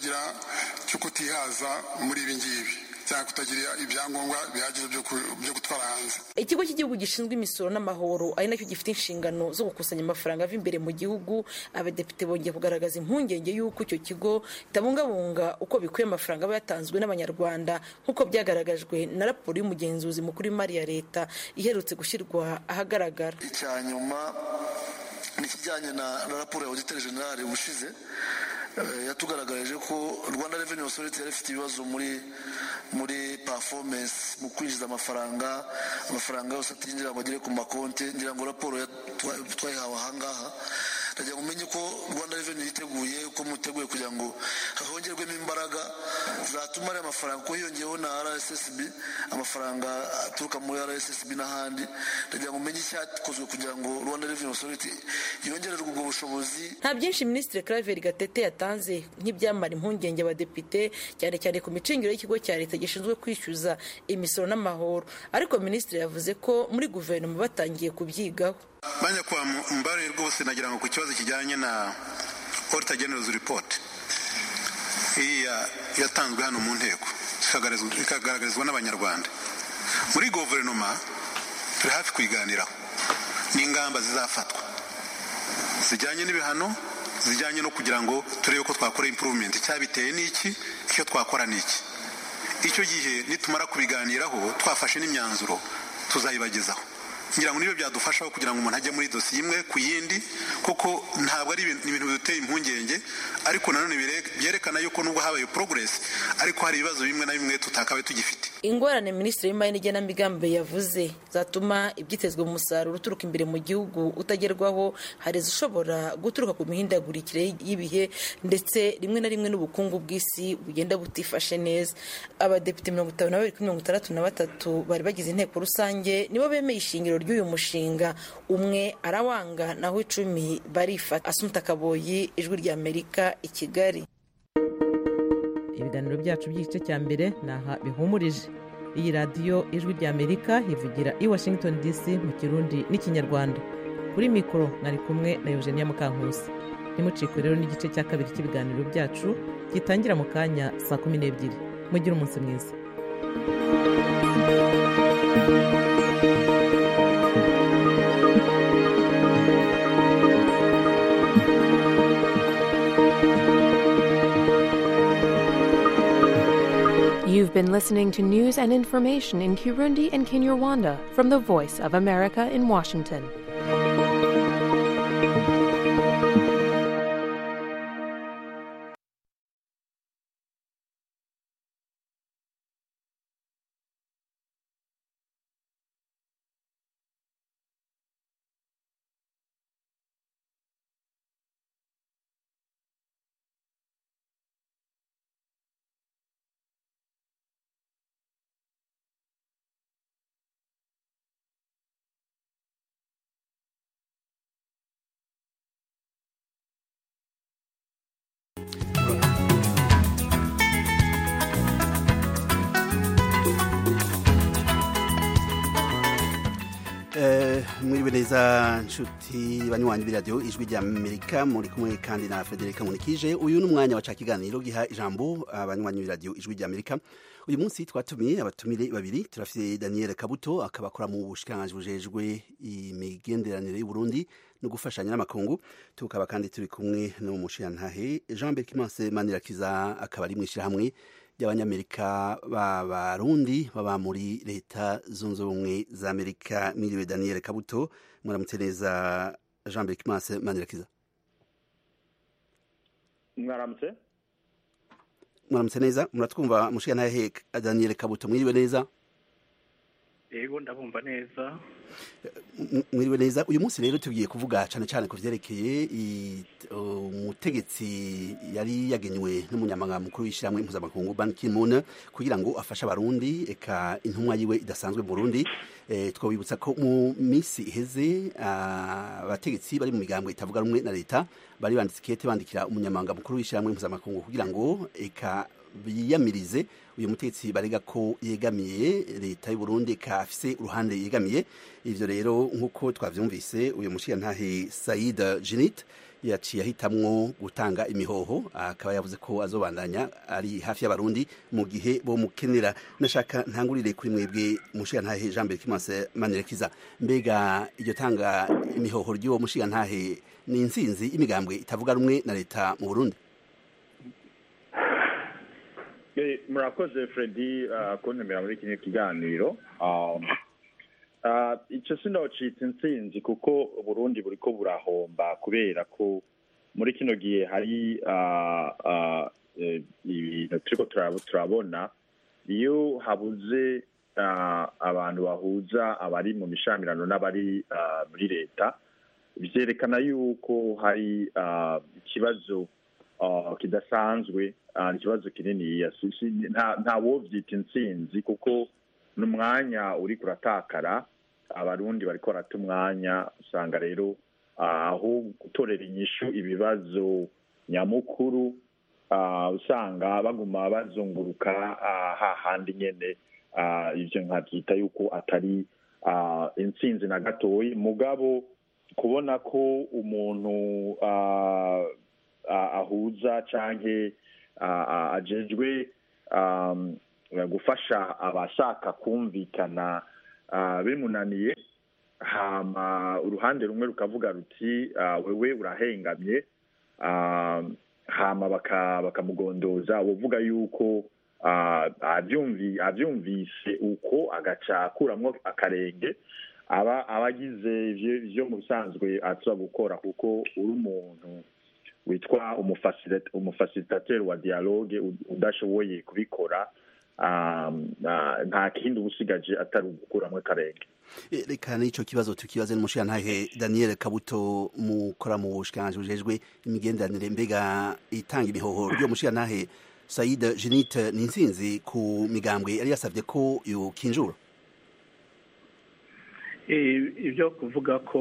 cyo kutihaza muri ibi ngibi cyangwa kutagira ibyangombwa bihagije byo gutwara hanze.
Ikigo cy'igihugu gishinzwe imisoro n'amahoro ari nacyo gifite inshingano zo gukusanya amafaranga ava imbere mu gihugu. Abadepite bongeye kugaragaza impungenge y'uko icyo kigo kitabungabunga uko bikwiye amafaranga aba yatanzwe n'abanyarwanda, nk'uko byagaragajwe na raporo y'umugenzuzi mukuru w'imari ya leta iherutse gushyirwa ahagaragara.
Icya nyuma ni ikijyanye na raporo ya Auditeur General ubushize yatugaragarije ko Rwanda Revenue Authority yari ifite ibibazo muri performance mu kwinjiza amafaranga yose atinjira ngo agere ku makonti. Ngira ngo raporo twayihawe ahangaha, ndagira ngo umenye ko Rwanda Revenue yiteguye, ko muteguye kugira ngo hongerwemo imbaraga zatuma ari amafaranga ko hiyongeyeho na RSSB, amafaranga aturuka muri RSSB n'ahandi. Ndagira ngo umenye icyakozwe kugira ngo Rwanda Revenue Authority yongererwe ubwo bushobozi.
Nta byinshi Minisitiri Claver Gatete yatanze nk'ibyamara impungenge abadepite, cyane cyane ku micungire y'ikigo cya leta gishinzwe kwishyuza imisoro n'amahoro, ariko Minisitiri yavuze ko muri guverinoma batangiye kubyigaho.
Banya kwa mbare rwose nagira ngo ku kibazo kijyanye na Auditor General's report yatanzwe hano mu nteko ikagaragarizwa n'abanyarwanda. Muri guverinoma turi hafi kuyiganiraho n'ingamba zizafatwa zijyanye n'ibihano, zijyanye no kugira ngo turebe ko twakora improvement, cyabiteye n'iki, icyo twakora n'iki. Icyo gihe nitumara kubiganiraho twafashe n'imyanzuro tuzayibagezaho. Ngira ngo niyo byadufashaho kugira ngo umuntu ajye muri dosiye imwe ku yindi, kuko ntabwo ari ibintu biteye impungenge, ariko nanone byerekana yuko nubwo habaye progress ariko hari ibibazo bimwe na bimwe tutakabaye tugifite.
Ingorane Minisitiri w'Imari n'Igenamigambi yavuze zatuma ibyitezwe mu musaruro uturuka imbere mu gihugu utagerwaho, hari zishobora guturuka ku mihindagurikire y'ibihe ndetse rimwe na rimwe n'ubukungu bw'isi bugenda butifashe neza. Abadepite 52 bari bagize inteko rusange nibo bemeye ishingiro ry'uyu mushinga, umwe arawanga naho 10 barifata. Asumuta Kaboyi, Ijwi ry'Amerika, i Kigali.
Ibiganiro byacu by'igice cya mbere naha bihumurije. Iyi radiyo Ijwi ry'Amerika ivugira i Washington DC mu Kirundi n'Ikinyarwanda. Kuri mikoro nari kumwe na Eugenia Mukankusi. Nimucikwe rero n'igice cya kabiri cy'ibiganiro byacu gitangira mu kanya saa 12. Mugire umunsi mwiza.
been listening to news and information in Kirundi and Kinyarwanda from the Voice of America in Washington.
mwiriwe neza nshuti banywanyi b'iradiyo ijwi rya Amerika muri kumwe kandi na Frederica Munikije. Uyu ni umwanya wa kiganiro giha ijambo abanywanyi b'iradiyo ijwi rya Amerika. Uyu munsi twatumiye abatumire babiri. Turafite Daniel Kabuto akabakora mu bushikiranganji bujejwe imigenderanire y'u Burundi no gufashanya n'amakungu. Tukaba kandi turi kumwe n'umushirantahe Jean Berkimanse Manirakiza akaba ari mwishirahamwe y'abanyamerika b'abarundi baba muri leta zunze ubumwe za Amerika. Mwiriwe Daniel Kabuto, muramutse neza. Jean Berkimanse Manirakiza,
mwaramutse.
Muramutse neza, muratwumva mushirantahe Daniel Kabuto? Mwiriwe neza.
Yego ndabumva neza.
Mwiriwe neza. Uyu munsi rero tugiye kuvuga cyane cyane ku vyerekeye umutegetsi yari yagenywe n'umunyamabanga mukuru w'ishyirahamwe mpuzamakungu Ban Ki-moon kugira ngo afashe abarundi eka intumwa yiwe idasanzwe mu Burundi. Twabibutsa ko mu minsi iheze abategetsi bari mu migambo itavuga rumwe na leta bari banditse ikete bandikira umunyamabanga mukuru w'ishyirahamwe mpuzamakungu kugira ngo eka biyamirize uyu mutegetsi barega ko yegamiye leta y'u Burundi ka afise uruhande yegamiye. Ivyo rero nkuko twavyumvise uyu mushirantahe Said Djinnit yaciye ahitamwo gutanga imihoho, akaba yavuze ko azobandanya ari hafi y'abarundi mu gihe bo mukenera. Nashaka ntangurire kuri mwebwe mushirantahe Jean Berkimanse Manirakiza, mbega iryo tanga imihoho ry'uwo mushirantahe ni intsinzi imigambwe itavuga rumwe na leta mu Burundi?
Murakoze Freddy kuntemera muri kino kiganiro. Icyo sinocitse intsinzi kuko Burundi buriko burahomba kubera ko muri kino gihe hari ibintu turiko turabona. Iyo habuze abantu bahuza abari mu mishamirano n'abari muri leta, vyerekana yuko hari ikibazo kidasanzwe, ikibazo kinini. Nta wovyita intsinzi kuko n'umwanya uri kuratakara, abarundi bariko barata umwanya. Usanga rero aho gutorera inyishu ibibazo nyamukuru, usanga baguma bazunguruka hahandi nyene. Ivyo nkavyita yuko atari intsinzi na gatoyi. Mugabo kubona ko umuntu ahuza canke ajejwe gufasha abashaka kumvikana bimunaniye, hama uruhande rumwe rukavuga ruti wewe urahengamye, hama bakamugondoza. uvuga yuko avyumvise uko agaca akuramwo akarenge, abagize ivyo mu bisanzwe aza gukora, kuko uri umuntu witwa umufacilitateur wa dialogue udashoboye kubikora, nta kindi ubusigaje atari ugukuramwo akarenge.
Reka n'ico kibazo tukibaze n'umushirantahe Daniel Kabuto, mukora mu bushikiranganji bujejwe imigenderanire. Mbega itanga imihoho ryo mushirantahe Said Djinnit ni intsinzi ku migambwe yari yasavye ko yokinjura?
Ivyo kuvuga ko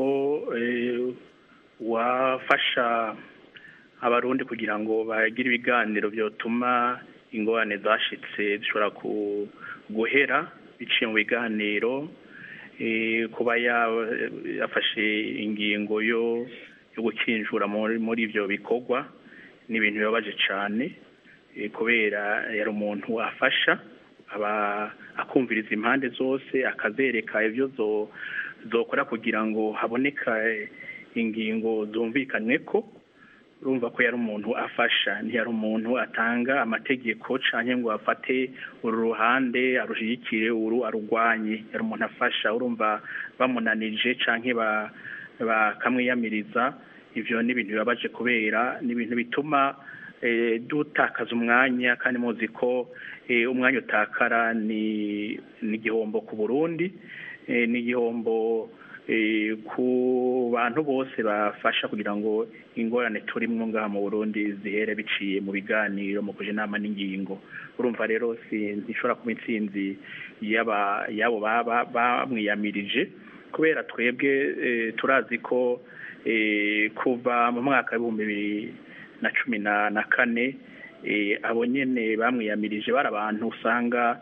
wafasha abarundi kugira ngo bagire ibiganiro byotuma ingorane zashitse zishobora guhera biciye mu biganiro, kuba yafashe ingingo yo gukinjura muri ivyo bikorwa ni ibintu bibabaje cane, kubera yari umuntu afasha akumviriza impande zose, akazereka ivyo zokora kugira ngo haboneka ingingo zumvikanweko.
urumva ko yari umuntu afasha, ntiyari umuntu atanga amategeko canke ngo afate uru ruhande arushigikire uru arugwanye, yari umuntu afasha. Urumva bamunanije canke bakamwiyamiriza, ivyo ni ibintu bibabaje kubera ni ibintu bituma dutakaza umwanya, kandi muzi ko umwanya utakara ni igihombo ku Burundi, ni igihombo ku bantu bose bafasha kugira ngo ingorane turimwo ngaha mu Burundi zihere biciye mu biganiro, mu kuja inama n'ingingo. Urumva rero ntishobora kuba intsinzi yabo bamwiyamirije, kubera twebwe turazi ko kuva mu mwaka w'ibihumbi 2014 abo nyene bamwiyamirije bari abantu usanga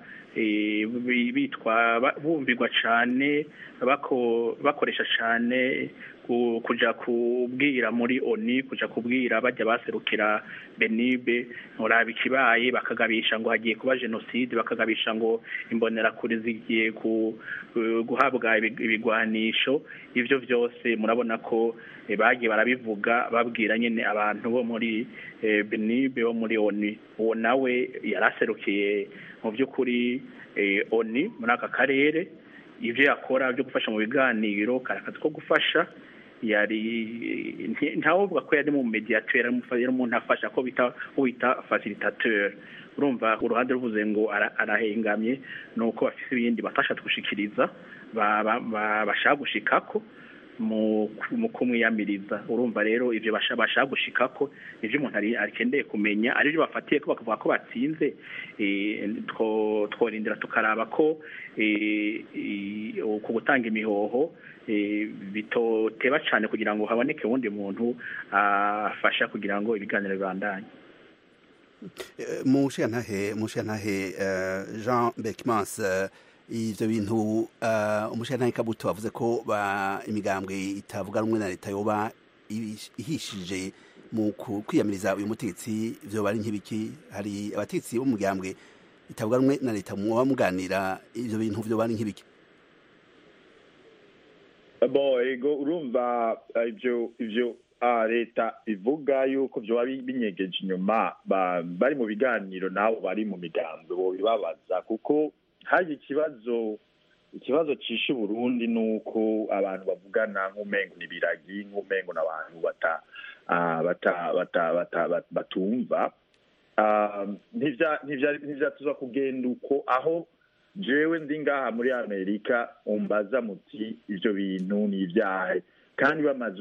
bumvigwa cane, bakoresha cane kuja kubwira muri ONU, kuja kubwira bajya baserukira Benibe muraba ikibaye, bakagabisha ngo hagiye kuba genocide, bakagabisha ngo imbonerakure zigiye guhabwa ibigwanisho. Ivyo vyose murabona ko bagiye barabivuga babwira nyene abantu bo muri Benibe bo muri ONU. Uwo nawe yaraserukiye mu by'ukuri ONU muri aka karere, ivyo yakora byo gufasha mu biganiro, karakazi ko gufasha, yari ntawovuga ko yari mu mediateur, yari umuntu afasha, ko wita facilitateur. Urumva uruhande ruvuze ngo arahengamye, nuko bafise ibindi bafasha gushikiriza bashaka gushikako mu kumwiyamiriza. Urumva rero ivyo bashaka gushikako ivyo umuntu arikendeye kumenya, ari byo bafatiye ko bakavuga ko batsinze, tworindira tukaraba ko ku gutanga imihoho bitoteba cyane kugira ngo haboneke wundi muntu afasha kugira ngo ibiganiro bibandanye.
Mushiyantahe Jean Beckmans, ivyo bintu umushiyantahe Kabuto avuze ko imigambwe itavuga rumwe na leta yoba ihishije mu kwiyamiriza uyu mutegetsi, vyo bari nk'ibiki? Hari abategetsi bo mu migambwe itavuga rumwe na leta muba muganira, ivyo bintu vyo bari nk'ibiki?
Ego urumva ivyo leta ivuga yuko vyo binyegeje inyuma, bari mu biganiro nabo bari mu migambwe bo bibabaza, kuko hari ikibazo cishe Burundi nuko abantu bavugana nk'umengo ni biragi, nk'umengo n'abantu batumva. Ntivyatuza kugenda uko, aho jewe ndi ngaha muri Amerika umbaza muti ivyo bintu ni ivyahe, kandi bamaze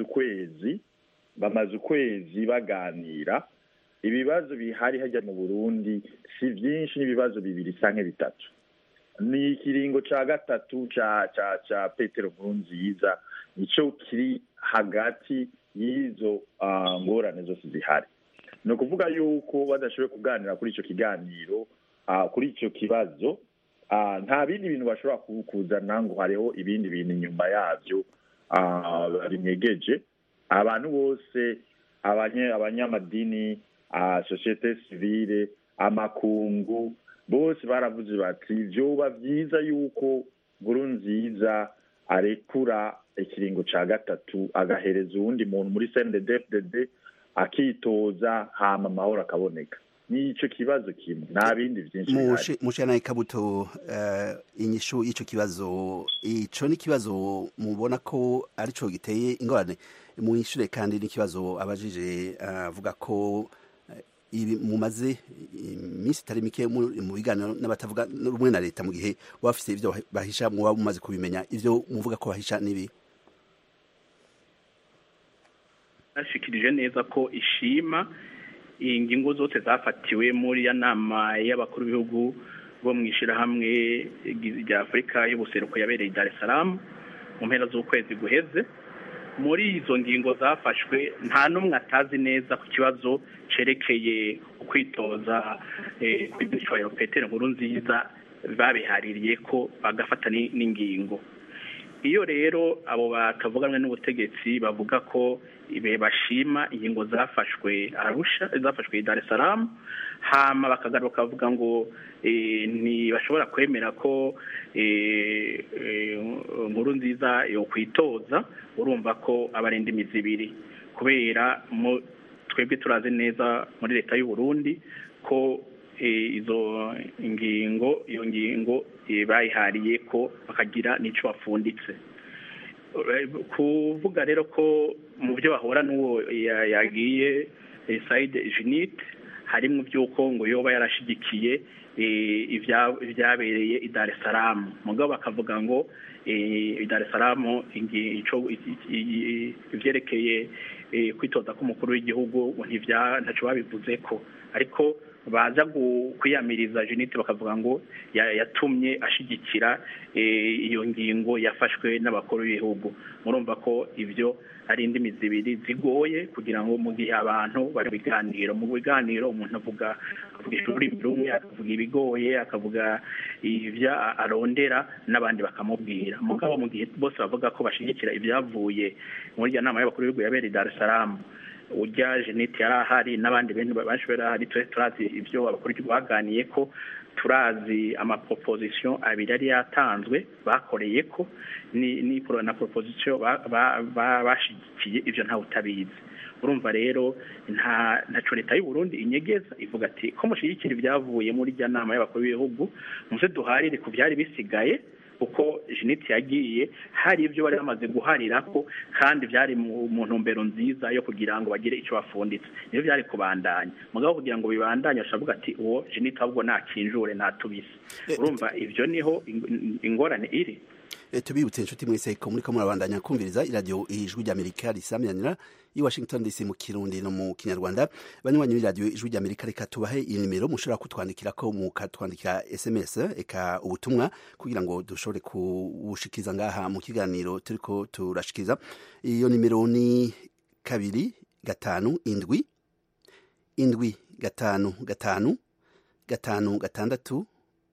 ukwezi baganira. Ibibazo bihari hajya mu Burundi si vyinshi, n'ibibazo bibiri canke bitatu. Ni ikiringo ca gatatu ca Petero Nkurunziza nico kiri hagati y'izo ngorane zose zihari. Ni ukuvuga yuko badashoboye kuganira kuri ico kiganiro, kuri ico kibazo, nta bindi bintu bashobora kuzana ngo hariho ibindi bintu inyuma yavyo binyegeje. Abantu bose, abanyamadini, societe civile, amakungu, bose baravuze bati vyoba vyiza yuko Nkurunziza arekura ikiringo ca gatatu, agahereza uwundi muntu muri CNDD-FDD akitoza, hama amahoro akaboneka. Nico kibazo kimwe, nta bindi vyinshi.
Mushana Kabuto, inyishu y'ico kibazo, ico ni kibazo mubona ko arico giteye ingorane mu ishure, kandi ni kibazo abajije avuga ko mumaze iminsi itari mike mu biganiro n'abatavuga rumwe na leta, mu gihe bafise ivyo bahisha muba mumaze kubimenya. Ivyo muvuga ko bahisha nibi?
Ashikirije neza ko ishima ingingo zose zafatiwe muri ya nama y'abakuru b'ibihugu bo mwishirahamwe rya Afrika y'ubuseruko yabereye Dar es Salaam mu mpera z'ukwezi guheze. Muri izo ngingo zafashwe nta numwe atazi neza ku kibazo cerekeye ukwitoza kw'Igishoyo Petero Nkurunziza, babihaririye ko bagafata n'ingingo. Iyo rero abo batavuganwe n'ubutegetsi bavuga ko bashima ingingo zafashwe Arusha, zafashwe Dar es Salaam, hama bakagaruka bavuga ngo ntibashobora kwemera ko Nkurunziza yo kwitoza, urumva ko abarinda imizi ibiri, kubera twebwe turazi neza muri leta y'u Burundi ko iyo ngingo bayihariye ko bakagira n'icyo bafunditse kuvuga rero ko mu byo bahora n'uwo yagiye Said Junit harimo by'uko ngo yoba yarashigikiye ibyabereye i Dar es Salaam mugabo bakavuga ngo i Dar es Salaam ivyerekeye kwitoza k'umukuru w'igihugu ntacyo babivuze ko ariko baza kwiyamiriza Junit bakavuga ngo yatumye ashigikira iyo ngingo yafashwe n'abakuru b'ibihugu murumva ko ivyo ari indimi zibiri zigoye kugira ngo mu gihe abantu bari biganiro mu biganiro umuntu avuga ururimi rumwe akavuga ibigoye akavuga ivyo arondera n'abandi bakamubwira mugabo mu gihe bose bavuga ko bashigikira ibyavuye muri ya nama y'abakuru b'ibihugu yabereye Dar es Salaam ujya Junit yarahari n'abandi benshi barahari turazi ivyo abakuru baganiye ko turazi amaproposition abiri yari yatanzwe bakoreye ko ni na proposition bashigikiye ivyo nta utabizi urumva rero ntaco leta y'u Burundi inyegeza ivuga ati ko mushigikira ibyavuye muri ya nama y'abakuru b'ibihugu muze duharire ku byari bisigaye uko Junit yagiye hari ibyo bari bamaze guharira ko kandi byari mu ntumbero nziza yo kugira ngo bagire icyo bafunditse niyo byari kubandanya mugabo kugira ngo bibandanye ashavuga ati uwo Junit ahubwo nakinjure natubise urumva ivyo niho ingorane iri
tubibutse inshuti mwese ko muri ko murabandanya kumviriza iradio ijwi ry'Amerika risamyanira i Washington DC mu Kirundi no mu Kinyarwanda banywanyi b'iradio ijwi ry'Amerika reka tubahe inimero mushobora kutwandikira ko mukatwandikira SMS eka ubutumwa kugira ngo dushobore kubushikiza ngaha mu kiganiro turiko turashikiza iyo nimero ni 2-7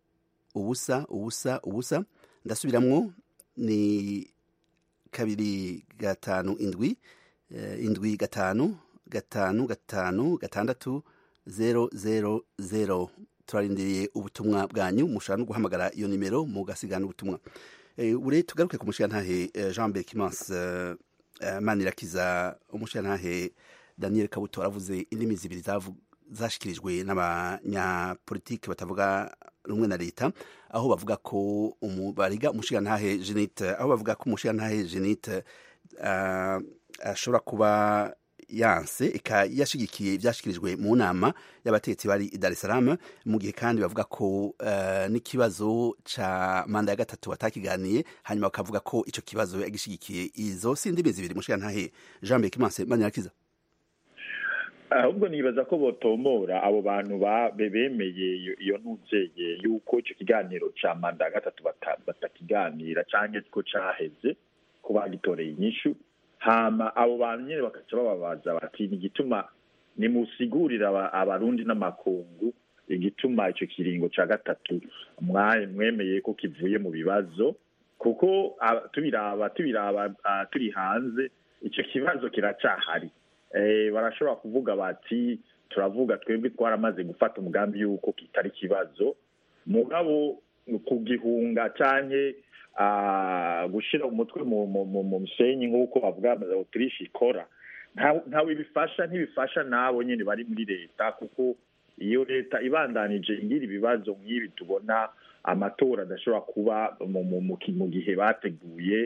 ubusa ndasubiramwo ni 2-5-5-5-5-6-0-0-0 turarindiriye ubutumwa bwanyu mushobora no guhamagara iyo nimero mugasigana ubutumwa ure tugaruke ku mushiyantahe Jean Berkimas Manirakiza umushiyantahe Daniel Kabuto aravuze indimi zibiri zashikirijwe n'abanyapolitike batavuga rumwe na leta aho bavuga ko bariga umushiyantahe Junit aho bavuga ko umushiyantahe Junit ashobora kuba yanse eka yashigikiye ibyashikirijwe mu nama y'abatetsi bari i Dar es Salaam mu gihe kandi bavuga ko n'ikibazo ca manda ya gatatu batakiganiye hanyuma bakavuga ko ico kibazo yagishigikiye izo sindimi zibiri umushiyantahe Jean Berkimas Manirakiza
ahubwo nibaza ko botomora abo bantu bemeye iyo ntuzeye yuko icyo kiganiro ca manda ya gatatu batakiganira canke ko caheze ko bagitoreye inyishu hama abo bantu nyene bakaca bababaza bati ni gituma nimusigurira abarundi n'amakungu igituma ico kiringo ca gatatu mwemeye ko kivuye mu bibazo kuko tubiraba turi hanze ico kibazo kiracahari barashobora kuvuga bati turavuga twebwe twaramaze gufata umugambi yuko kitari kibazo mugabo kugihunga canke gushira umutwe mu musenyi nk'uko bavuga Autriche ikora ntawe ntibifasha nabo nyene bari muri leta kuko iyo leta ibandanije igira ibibazo nk'ibi tubona amatora adashobora kuba mu gihe bateguye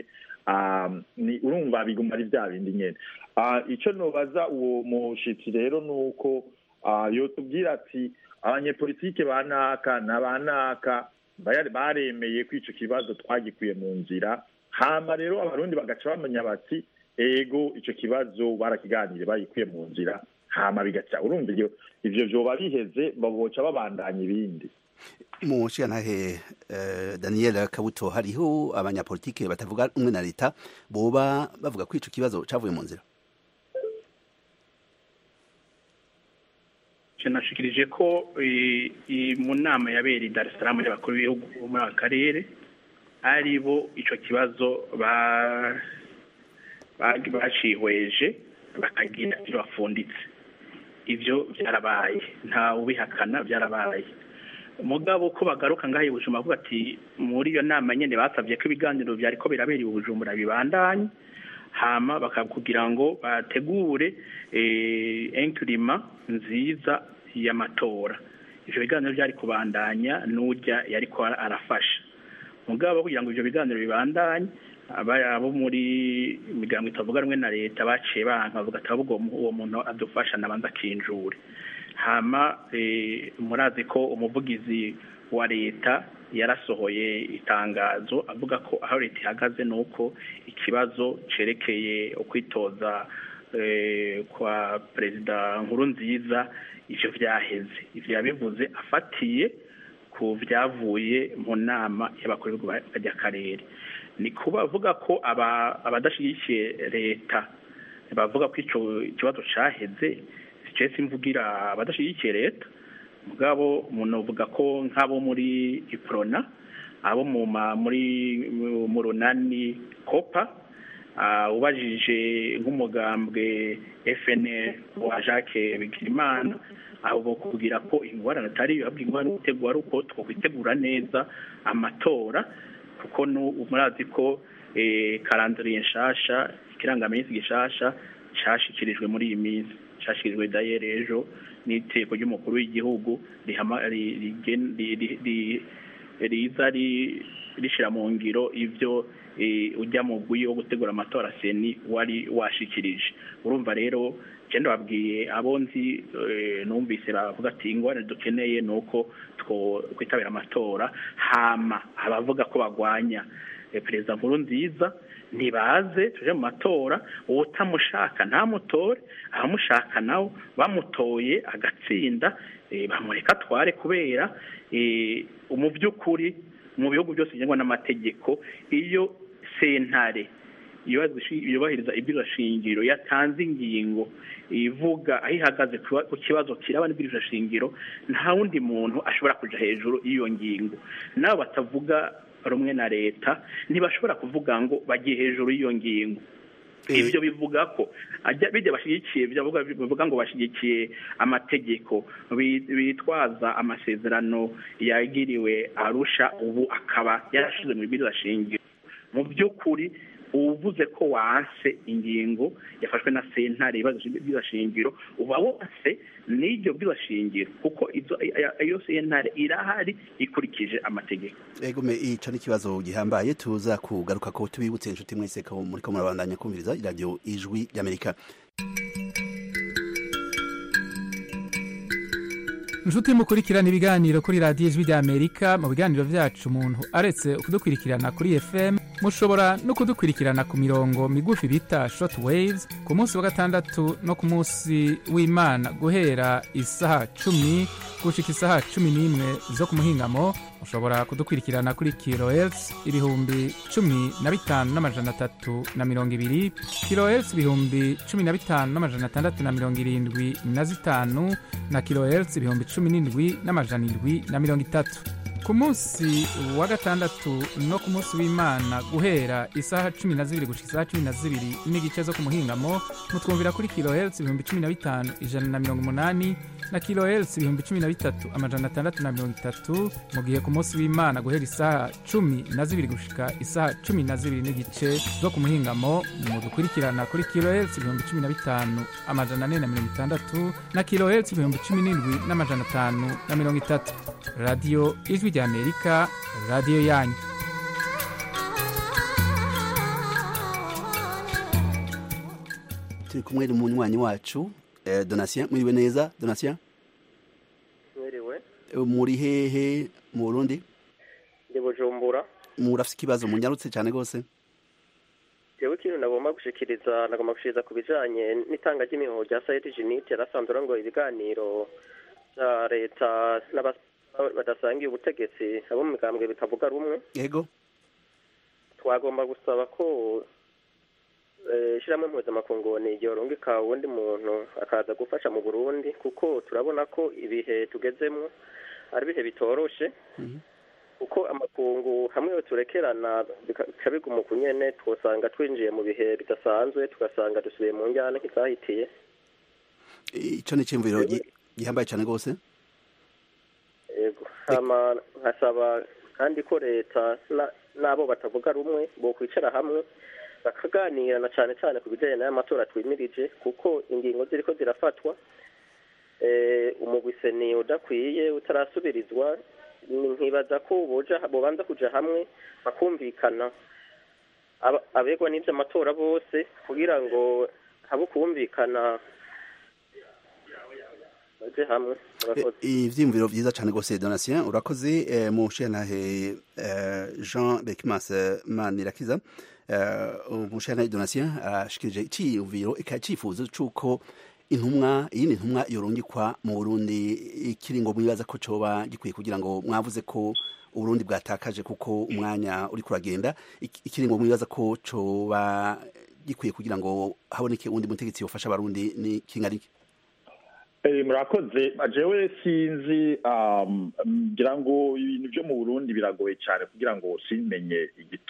urumva biguma ari bya bindi nyene ico nobaza uwo mushitsi rero nuko yotubwira ati abanyepolitike banaka n'abanaka baremeye ko ico kibazo twagikuye mu nzira hama rero abarundi bagaca bamenya bati ego ico kibazo barakiganire bayikuye mu nzira hama bigaca urumva ivyo vyoba biheze baboca babandanya ibindi
mu nshiyantahe Daniel Kabuto hariho abanyapolitike batavuga umwe na leta boba bavuga ko ico kibazo cavuye mu nzira
nashikirije ko mu nama yabereye Dar es Salaam y'abakuru b'ibihugu muri aka karere ari bo ico kibazo bacihweje bakagira ivyo bafunditse ivyo byarabaye nta ubihakana byarabaye umugabo ko bagaruka ngaho Bujumbura avuga ati muri iyo nama nyene basavye ko ibiganiro byari ko birabera Bujumbura bibandanye hama kugira ngo bategure enkurima nziza y'amatora. Ivyo biganiro byari kubandanya n'urya yariko arafasha mugabo kugira ngo ivyo biganiro bibandanye abo muri migambo itavuga rumwe na leta baciye banka bavuga ati ahubwo uwo muntu adufasha nabanza kinjure. Hama murazi ko umuvugizi wa leta yarasohoye itangazo avuga ko aho leta ihagaze nuko ikibazo cerekeye ukwitoza kwa perezida Nkurunziza ivyo vyaheze. Ivyo yabivuze afatiye ku vyavuye mu nama y'abakuru b'akarere. Ni kuba avuga ko abadashigikiye leta bavuga ko ico kibazo caheze. Cese mvugira abadashigikiye leta mugabo umuntu uvuga ko nk'abo muri Iprona abo mu runani Kopa ubajije nk'umugambwe FNL wa Jacques Bigirimana aho kugira ko ingorane atari yabwirwa n'utegura uko twitegura neza amatora kuko murazi ko calendrier nshasha ikirangamenzi gishasha cyashikirijwe muri iyi minsi cyashikirijwe dayere ejo n'iteko ry'umukuru w'igihugu riza rishira mu ngiro ivyo ujya mu gwi wo gutegura amatora seni wari washikirije. Urumva rero cyenda babwiye abonzi numvise bavuga ati ingorane dukeneye nuko kwitabira amatora hama abavuga ko bagwanya perezida Nkurunziza ntibaze tuje mu matora utamushaka nta mutore abamushaka nawo bamutoye agatsinda bamureka tware kubera mu by'ukuri mu bihugu byose bigengwa n'amategeko iyo sentare yubahiriza ibwirizwa yatanze ingingo ivuga aho ihagaze ku kibazo kiraba n'ibwirizwa shingiro nta wundi muntu ashobora kuja hejuru y'iyo ngingo. Nabo batavuga rumwe na leta ntibashobora kuvuga ngo bagiye hejuru y'iyo ngingo. Ibyo bivuga ko bijya bashigikiye bivuga ngo bashigikiye amategeko bitwaza amasezerano yagiriwe Arusha ubu akaba yarashize mu bibiri shingiro. Mu by'ukuri uvuze ko wanse ingingo yafashwe na sentare ibibazo by'ashingiro uba wose n'iryo by'ashingiro kuko iyo sentare irahari ikurikije amategeko.
Ego me ico ni kibazo gihambaye tuza kugaruka ko tubibutse inshuti mwese ko muri ko murabandanya kumviriza radio Ijwi ry'Amerika.
Inshuti mukurikirana ibiganiro kuri radio Ijwi ry'Amerika. Mu biganiro vyacu umuntu aretse kudukurikirana kuri FM mushobora no kudukurikirana ku mirongo migufi bita short waves ku munsi wa gatandatu no ku munsi w'Imana guhera isaha 10 gushika isaha 11 zo ku muhingamo. Mushobora kudukurikirana kuri kilohertz 15,320 kilohertz 15,675 na kilohertz 17,730. Ku munsi wa gatandatu no ku munsi w'Imana guhera isaha 12 gushika isaha 12 n'igice zo ku muhingamo mutwumvira kuri kilohertz 15,180 na kilohertz 13,630 mu gihe ku munsi w'Imana guhera isaha 12 gushika isaha 12 n'igice zo ku muhingamo mudukurikirana kuri kilohertz 15,460 na kilohertz 17,530. Radio Ijwi ry'Amerika, radio yanyu.
Turi kumwe n'umunywanyi wacu Donatien. Mwiriwe neza Donatien?
Mwiriwe.
Muri hehe mu Burundi?
Ndi Bujumbura.
Murafite ikibazo munyarutse cyane gose?
Jewe kintu nagomba gushikiriza ku bijanye n'itanga ry'imihoho rya Said Jinite yarasanzwe ngo ibiganiro bya leta badasangiye ubutegetsi abo mu migambwe bitavuga rumwe.
Yego.
Twagomba gusaba ko shiramwe mpuzamakungu rungika wundi muntu akaza gufasha mu Burundi kuko turabona ko ibihe tugezemwo ari ibihe bitoroshe kuko amakungu hamwe turekerana bikabiguma kunyene twosanga twinjiye mu bihe bidasanzwe tugasanga dusubiye mu njyana nk'izahitiye.
Ico ni cimviro gihambaye cyane gose.
Yego hama nkasaba kandi ko leta nabo batavuga rumwe bo kwicara hamwe bakaganirana cyane cyane ku bijyanye n'aya matora twimirije kuko ingingo ziriko zirafatwa umugwiseni udakwiye utarasubirizwa nkibaza ko bobanza kuja hamwe bakumvikana abegwa n'ivy'amatora bose kugira ngo habe kumvikana baje hamwe.
Ivyiyumviro vyiza cane gose Donatien, urakoze. Mushiyantahe Jean Bekimas Manirakiza, umushiyantahe Donatien ashikirije iciyumviro ikacifuzo c'uko iyindi ntumwa yorungikwa mu Burundi ikiringo mwibaza ko coba gikwiye kugira ngo mwavuze ko Uburundi bwatakaje kuko umwanya uri kuragenda, ikiringo mwibaza ko coba gikwiye kugira ngo haboneke undi mutegetsi yofasha abarundi ni kingariki?
Murakoze. Jewe sinzi ngira ngo ibintu byo mu Burundi biragoye cyane kugira ngo simenye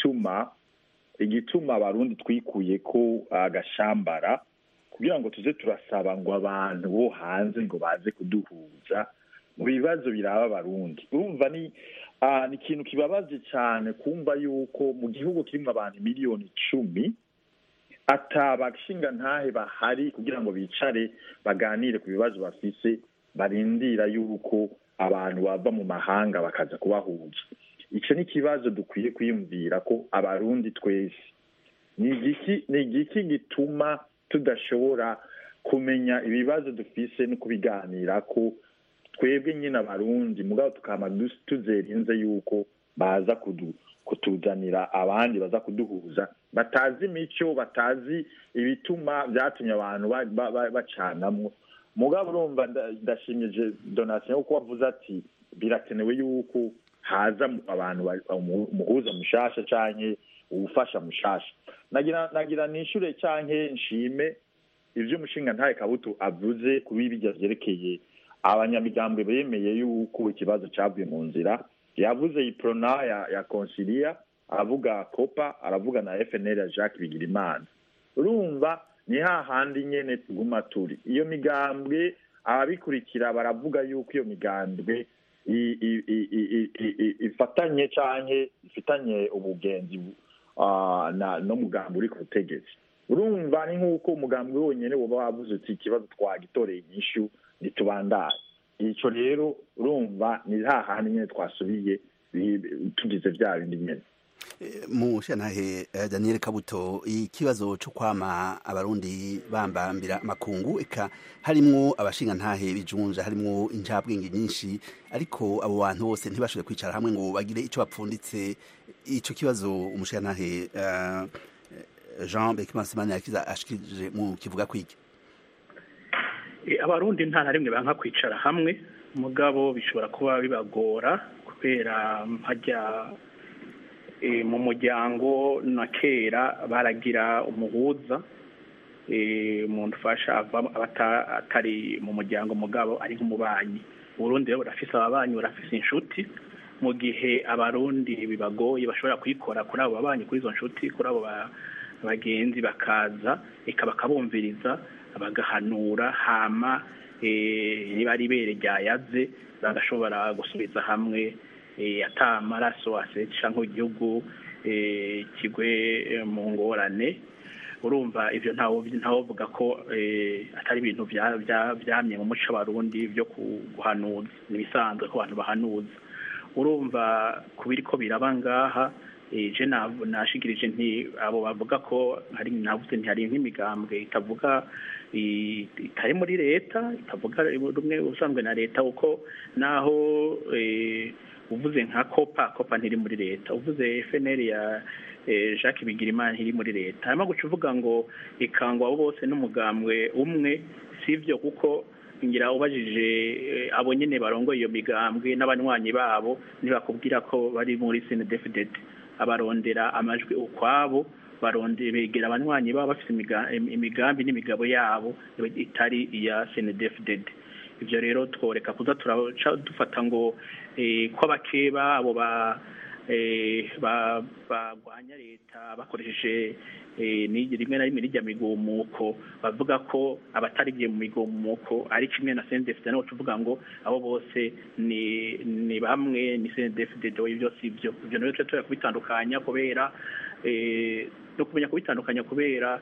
igituma abarundi twikuye ko agashambara kugira ngo tuze turasaba ngo abantu bo hanze ngo baze kuduhuza mu bibazo biraba abarundi. Urumva ni ikintu kibabaje cyane kumva yuko mu gihugu kirimo abantu miliyoni 10 atabashinga ntahe bahari kugira ngo bicare baganire ku bibazo bafise, barindira yuko abantu bava mu mahanga bakaza kubahuza. Ico ni kibazo dukwiye kwiyumvira ko abarundi twese ni igiki gituma tudashobora kumenya ibibazo dufise no kubiganira ko twebwe nyine abarundi mugabo tukama tuzerinze yuko baza kutuzanira abandi baza kuduhuza batazi imico, batazi ibituma byatumye abantu bacanamwo. Mugabo urumva ndashimije Donatien ko wavuze ati birakenewe yuko haza abantu umuhuza mushasha canke ubufasha mushasha. Nagira nishure canke nshime ivyo umushinga ntaye Kabuto avuze kuri bijya vyerekeye abanyamigambwe bemeye yuko ikibazo cyavuye mu nzira. Yavuze iprona ya Consilia, aravuga Copa, aravuga na FNL ya Jacques Bigirimana. Urumva ni hahandi nyene tuguma turi. Iyo migambwe ababikurikira baravuga yuko iyo migambwe ifatanye canke ifitanye ubugenzi no mugambo uri ku butegetsi. Urumva ni nk'uko umugambwe wonyene woba wavuze uti ikibazo twagitoreye inyishu nitubandanye. Ico rero urumva ni hahandi nyene twasubiye tugize vya bindi nyene.
Mushiyantahe Daniel Kabuto, ikibazo cyo kwama abarundi bambambira makungu eka harimwo abashinga ntahe bijunja, harimwo injabwenge nyinshi, ariko abo bantu bose ntibashobore kwicara hamwe ngo bagire ico bapfunditse. Ico kibazo umushiyantahe Jean Bekimas Manirakiza ashikije mu kivuga kwiki?
Abarundi nta na rimwe banka kwicara hamwe, mugabo bishobora kuba bibagora kubera hajya mu muryango na kera baragira umuhuza umuntu ufasha atari mu muryango mugabo ari nk'umubanyi. Uburundi rero burafise ababanyi, burafise inshuti. Mu gihe abarundi bibagoye bashobora kwikora kuri abo babanyi, kuri izo nshuti, kuri abo bagenzi bakaza bakabumviriza bagahanura, hama niba ari ibere ryayaze bagashobora gusubiza hamwe ata maraso aseca nk'igihugu kigwe mu ngorane. Urumva ivyo ntawovuga ko atari ibintu vyamye mu muco w'abarundi vyo guhanuza. Nibisanzwe ko abantu bahanuza. Urumva kubiriko biraba ngaha je nashigirije nti abo bavuga ko hari navuze nti hari nk'imigambwe itavuga itari muri leta, itavuga rumwe usanzwe na leta, uko naho uvuze nka Copa ntiri muri leta, uvuze FNL ya Jacques Bigirimana ntiri muri leta. Hanyuma guca uvuga ngo ikangwa abo bose n'umugambwe umwe, sivyo, kuko ngira ubajije abo nyene barongoye iyo migambwe n'abanywanyi babo ntibakubwira ko bari muri CNDD-FDD. Abarondera amajwi ukwabo, begera abanywanyi babo bafite imigambi n'imigabo yabo itari iya CNDD-FDD. Ivyo rero tworeka kuza dufata ngo ko abakeba abo bagwanya leta bakoresheje rimwe na rimwe n'ijya migumuko, bavuga ko abatarigiye mu migumuko ari kimwe na CNDD-FDD, no tuvuga ngo abo bose ni bamwe ni CNDD-FDD. Ibyo si byo. Ivyo rero turi kubitandukanya kubera no kumenya kubitandukanya kubera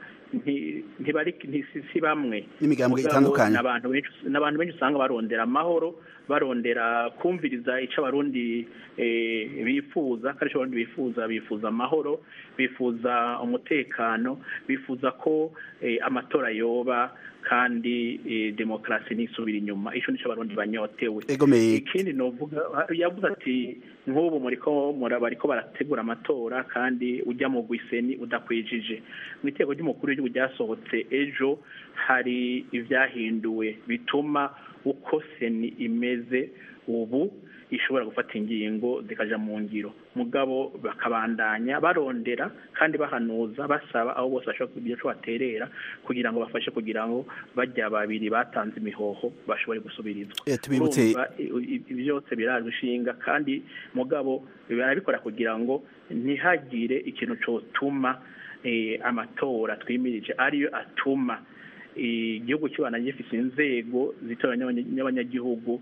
si bamwe
n'imigambwe itandukanye
n'abantu benshi usanga barondera amahoro barondera kumviriza icyo abarundi bifuza kandi icyo abarundi bifuza amahoro bifuza umutekano bifuza ko amatora yoba kandi demokarasi nisubira inyuma icyo nicyo abarundi banyotewe ikindi novuga yavuze ati nk'ubu bariko barategura amatora kandi ujya mu gwiseni udakwijije mu iteko ry'umukuru w'igihugu ryasohotse ejo hari ibyahinduwe bituma uko seni imeze ubu ishobora gufata ingingo zikaja mu ngiro mugabo bakabandanya barondera kandi bahanuza basaba aho bose bashobora kugira ico baterera kugira ngo bafashe kugira ngo bajya babiri batanze imihoho bashobore gusubirizwa
tubibutse
byose birazwi ishinga kandi mugabo barabikora kugira ngo ntihagire ikintu cotuma amatora twimirije ariyo atuma igihugu kibana gifite inzego zitoranya n'abanyagihugu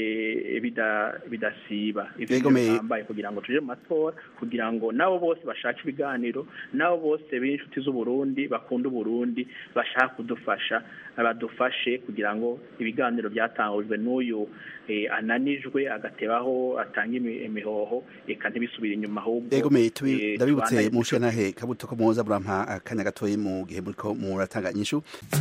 bidasiba ibyo kugira ngo tuje mu matora kugira ngo nabo bose bashaka ibiganiro nabo bose b'inshuti z'Uburundi bakunda Uburundi bashaka kudufasha badufashe kugira ngo ibiganiro byatangujwe n'uyu ananijwe agatebaho atanga imihoho eka ntibisubire inyuma ahubwo
ndabibutse mu nshenahe kabuto ko muza burampa akanya gatoyi mu gihe muriko muratanga inyishu.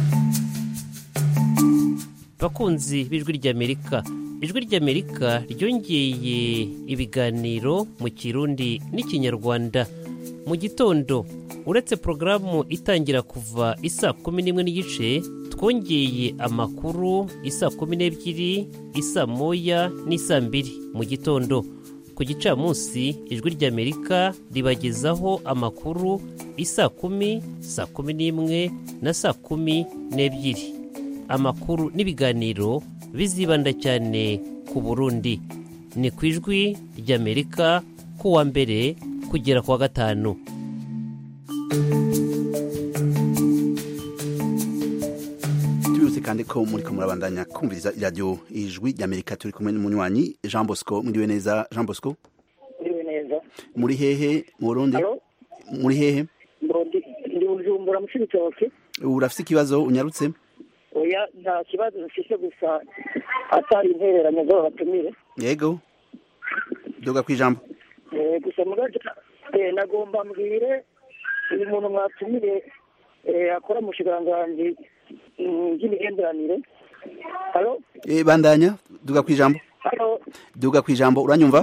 Bakunzi b'ijwi ry'Amerika, ijwi ry'Amerika ryongeye ibiganiro mu Kirundi n'Ikinyarwanda mu gitondo. Uretse porogaramu itangira kuva isa 11:30, twongeye amakuru isa 12, isa 1 n'isa 2 mu gitondo. Ku gicamunsi ijwi ry'Amerika ribagezaho amakuru isa 10, saa 11 na saa 12. Amakuru n'ibiganiro bizibanda cyane ku Burundi. Ni ku ijwi ry'Amerika ku wa mbere kugera ku wa gatanu.
Tubibutse kandi ko muriko murabandanya kumviriza iradiyo ijwi ry'Amerika turi kumwe n'umunywanyi Jean Bosco. Mwiriwe neza Jean Bosco?
Mwiriwe neza.
Muri hehe mu Burundi? Muri hehe?
Ndi Bujumbura mu Cibitoke.
Urafise ikibazo unyarutse?
Oya nta kibazo mfise gusa atari intereranye zo batumire.
Yego. Doga kwijambo.
Gusa mugaje nagomba mbwire uyu muntu mwatumire akora mu shiganganji y'imigenderanire. Halo?
Bandanya duga kwijambo.
Halo?
Duga kwijambo uranyumva?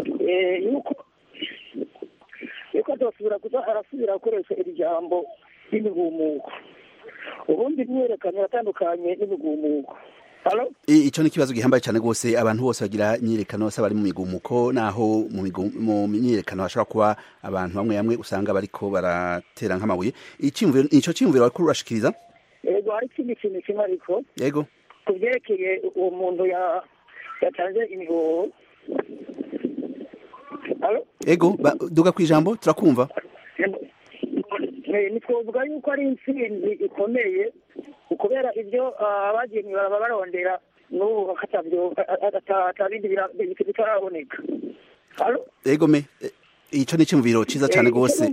Yuko dosubira kuza arasubira gukoresha iri jambo y'imigumuko. Ubundi mwerekanye atandukanye n'imigumuko. Halo?
Ico ni kibazo gihambaye cyane gose abantu bose bagira imyirekano bose bari mu migumuko naho mu myirekano hashobora kuba abantu bamwe usanga bariko baratera nk'amabuye. Ico cyumviro ariko urashikiriza?
Yego hari ikindi kintu kimwe ariko.
Yego.
Kuvyerekeye uwo muntu yatanze imihoho. Halo?
Yego duga kwijambo turakumva.
Nitwovuga yuko ari intsinzi ikomeye kubera ibyo abagiye baba barondera n'ubu bakatavyo atabindi bitaraboneka.
Yego ico ni cyumviro ciza cyane gose.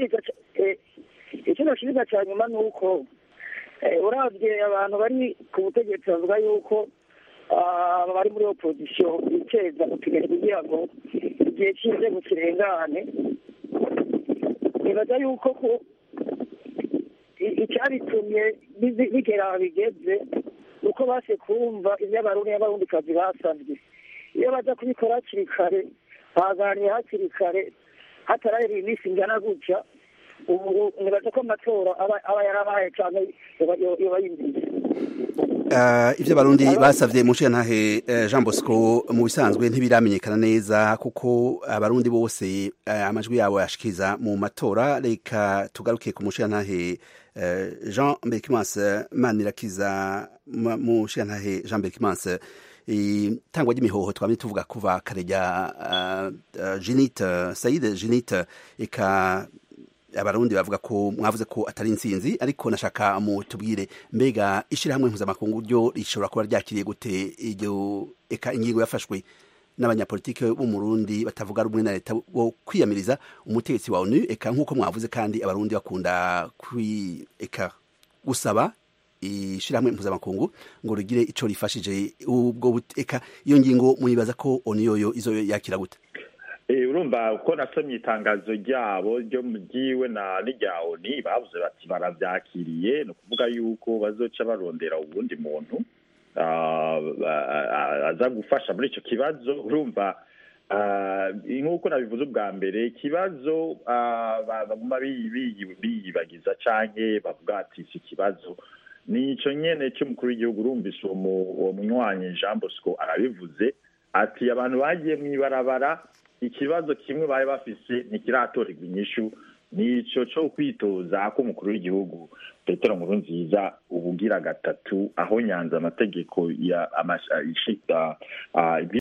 Icyo noshiriza cyane nyuma nuko uravye abantu bari ku butegetsi bavuga yuko bari muri opposition biceza kutigera kugira ngo igihe kize gukirengane. Nibaza yuko ko icyabitumye bigera bigeze uko base kumva ibyo abarundikazi basabye iyo baza kubikora hakiri kare baganira hakiri kare hatarahera iminsi ingana gutya ubu nibaza ko amatora aba yarabaye cyane yoba yimbiye.
Ivyo Barundi basavye mu nshingantahe Jean Bosco mu bisanzwe ntibiramenyekana neza kuko abarundi bose amajwi yabo yashikiriza mu matora. Reka tugaruke ku nshingantahe Jean Berkimanse Manirakiza. Mu nshingantahe Jean Berkimanse itangwa ry'imihoho twamye tuvuga kuva kare rya Jinite Said Jinite eka abarundi bavuga ko mwavuze ko atari intsinzi ariko nashaka mu tubwire mbega ishirahamwe mpuzamakungu ryo rishobora kuba ryakiriye gute iryo eka ingingo yafashwe n'abanyapolitike bo mu Burundi batavuga rumwe na leta bo kwiyamiriza umutegetsi wa ONU eka nk'uko mwavuze kandi abarundi bakunda gusaba ishirahamwe mpuzamakungu ngo rigire ico rifashije ubwo eka iyo ngingo muyibaza ko ONU yoyo izo yakira gute?
Urumva uko nasomye itangazo ryabo ryo mugiwe na n'irya ONU bavuze bati baravyakiriye no kuvuga yuko bazoca barondera ubundi muntu aza gufasha muri ico kibazo. Urumva nk'uko nabivuze ubwa mbere ikibazo baguma biyibagiza canke bavuga ati si ikibazo nico nyene cy'umukuru w'igihugu. Urumvise uwo munywanyi Jean Bosco arabivuze ati abantu bagiye mw'ibarabara ikibazo kimwe bari bafise ntikiratorerwa inyishu nico cyo kwitoza ko umukuru w'igihugu Petero Nkurunziza ubugira gatatu aho nyanza amategeko ya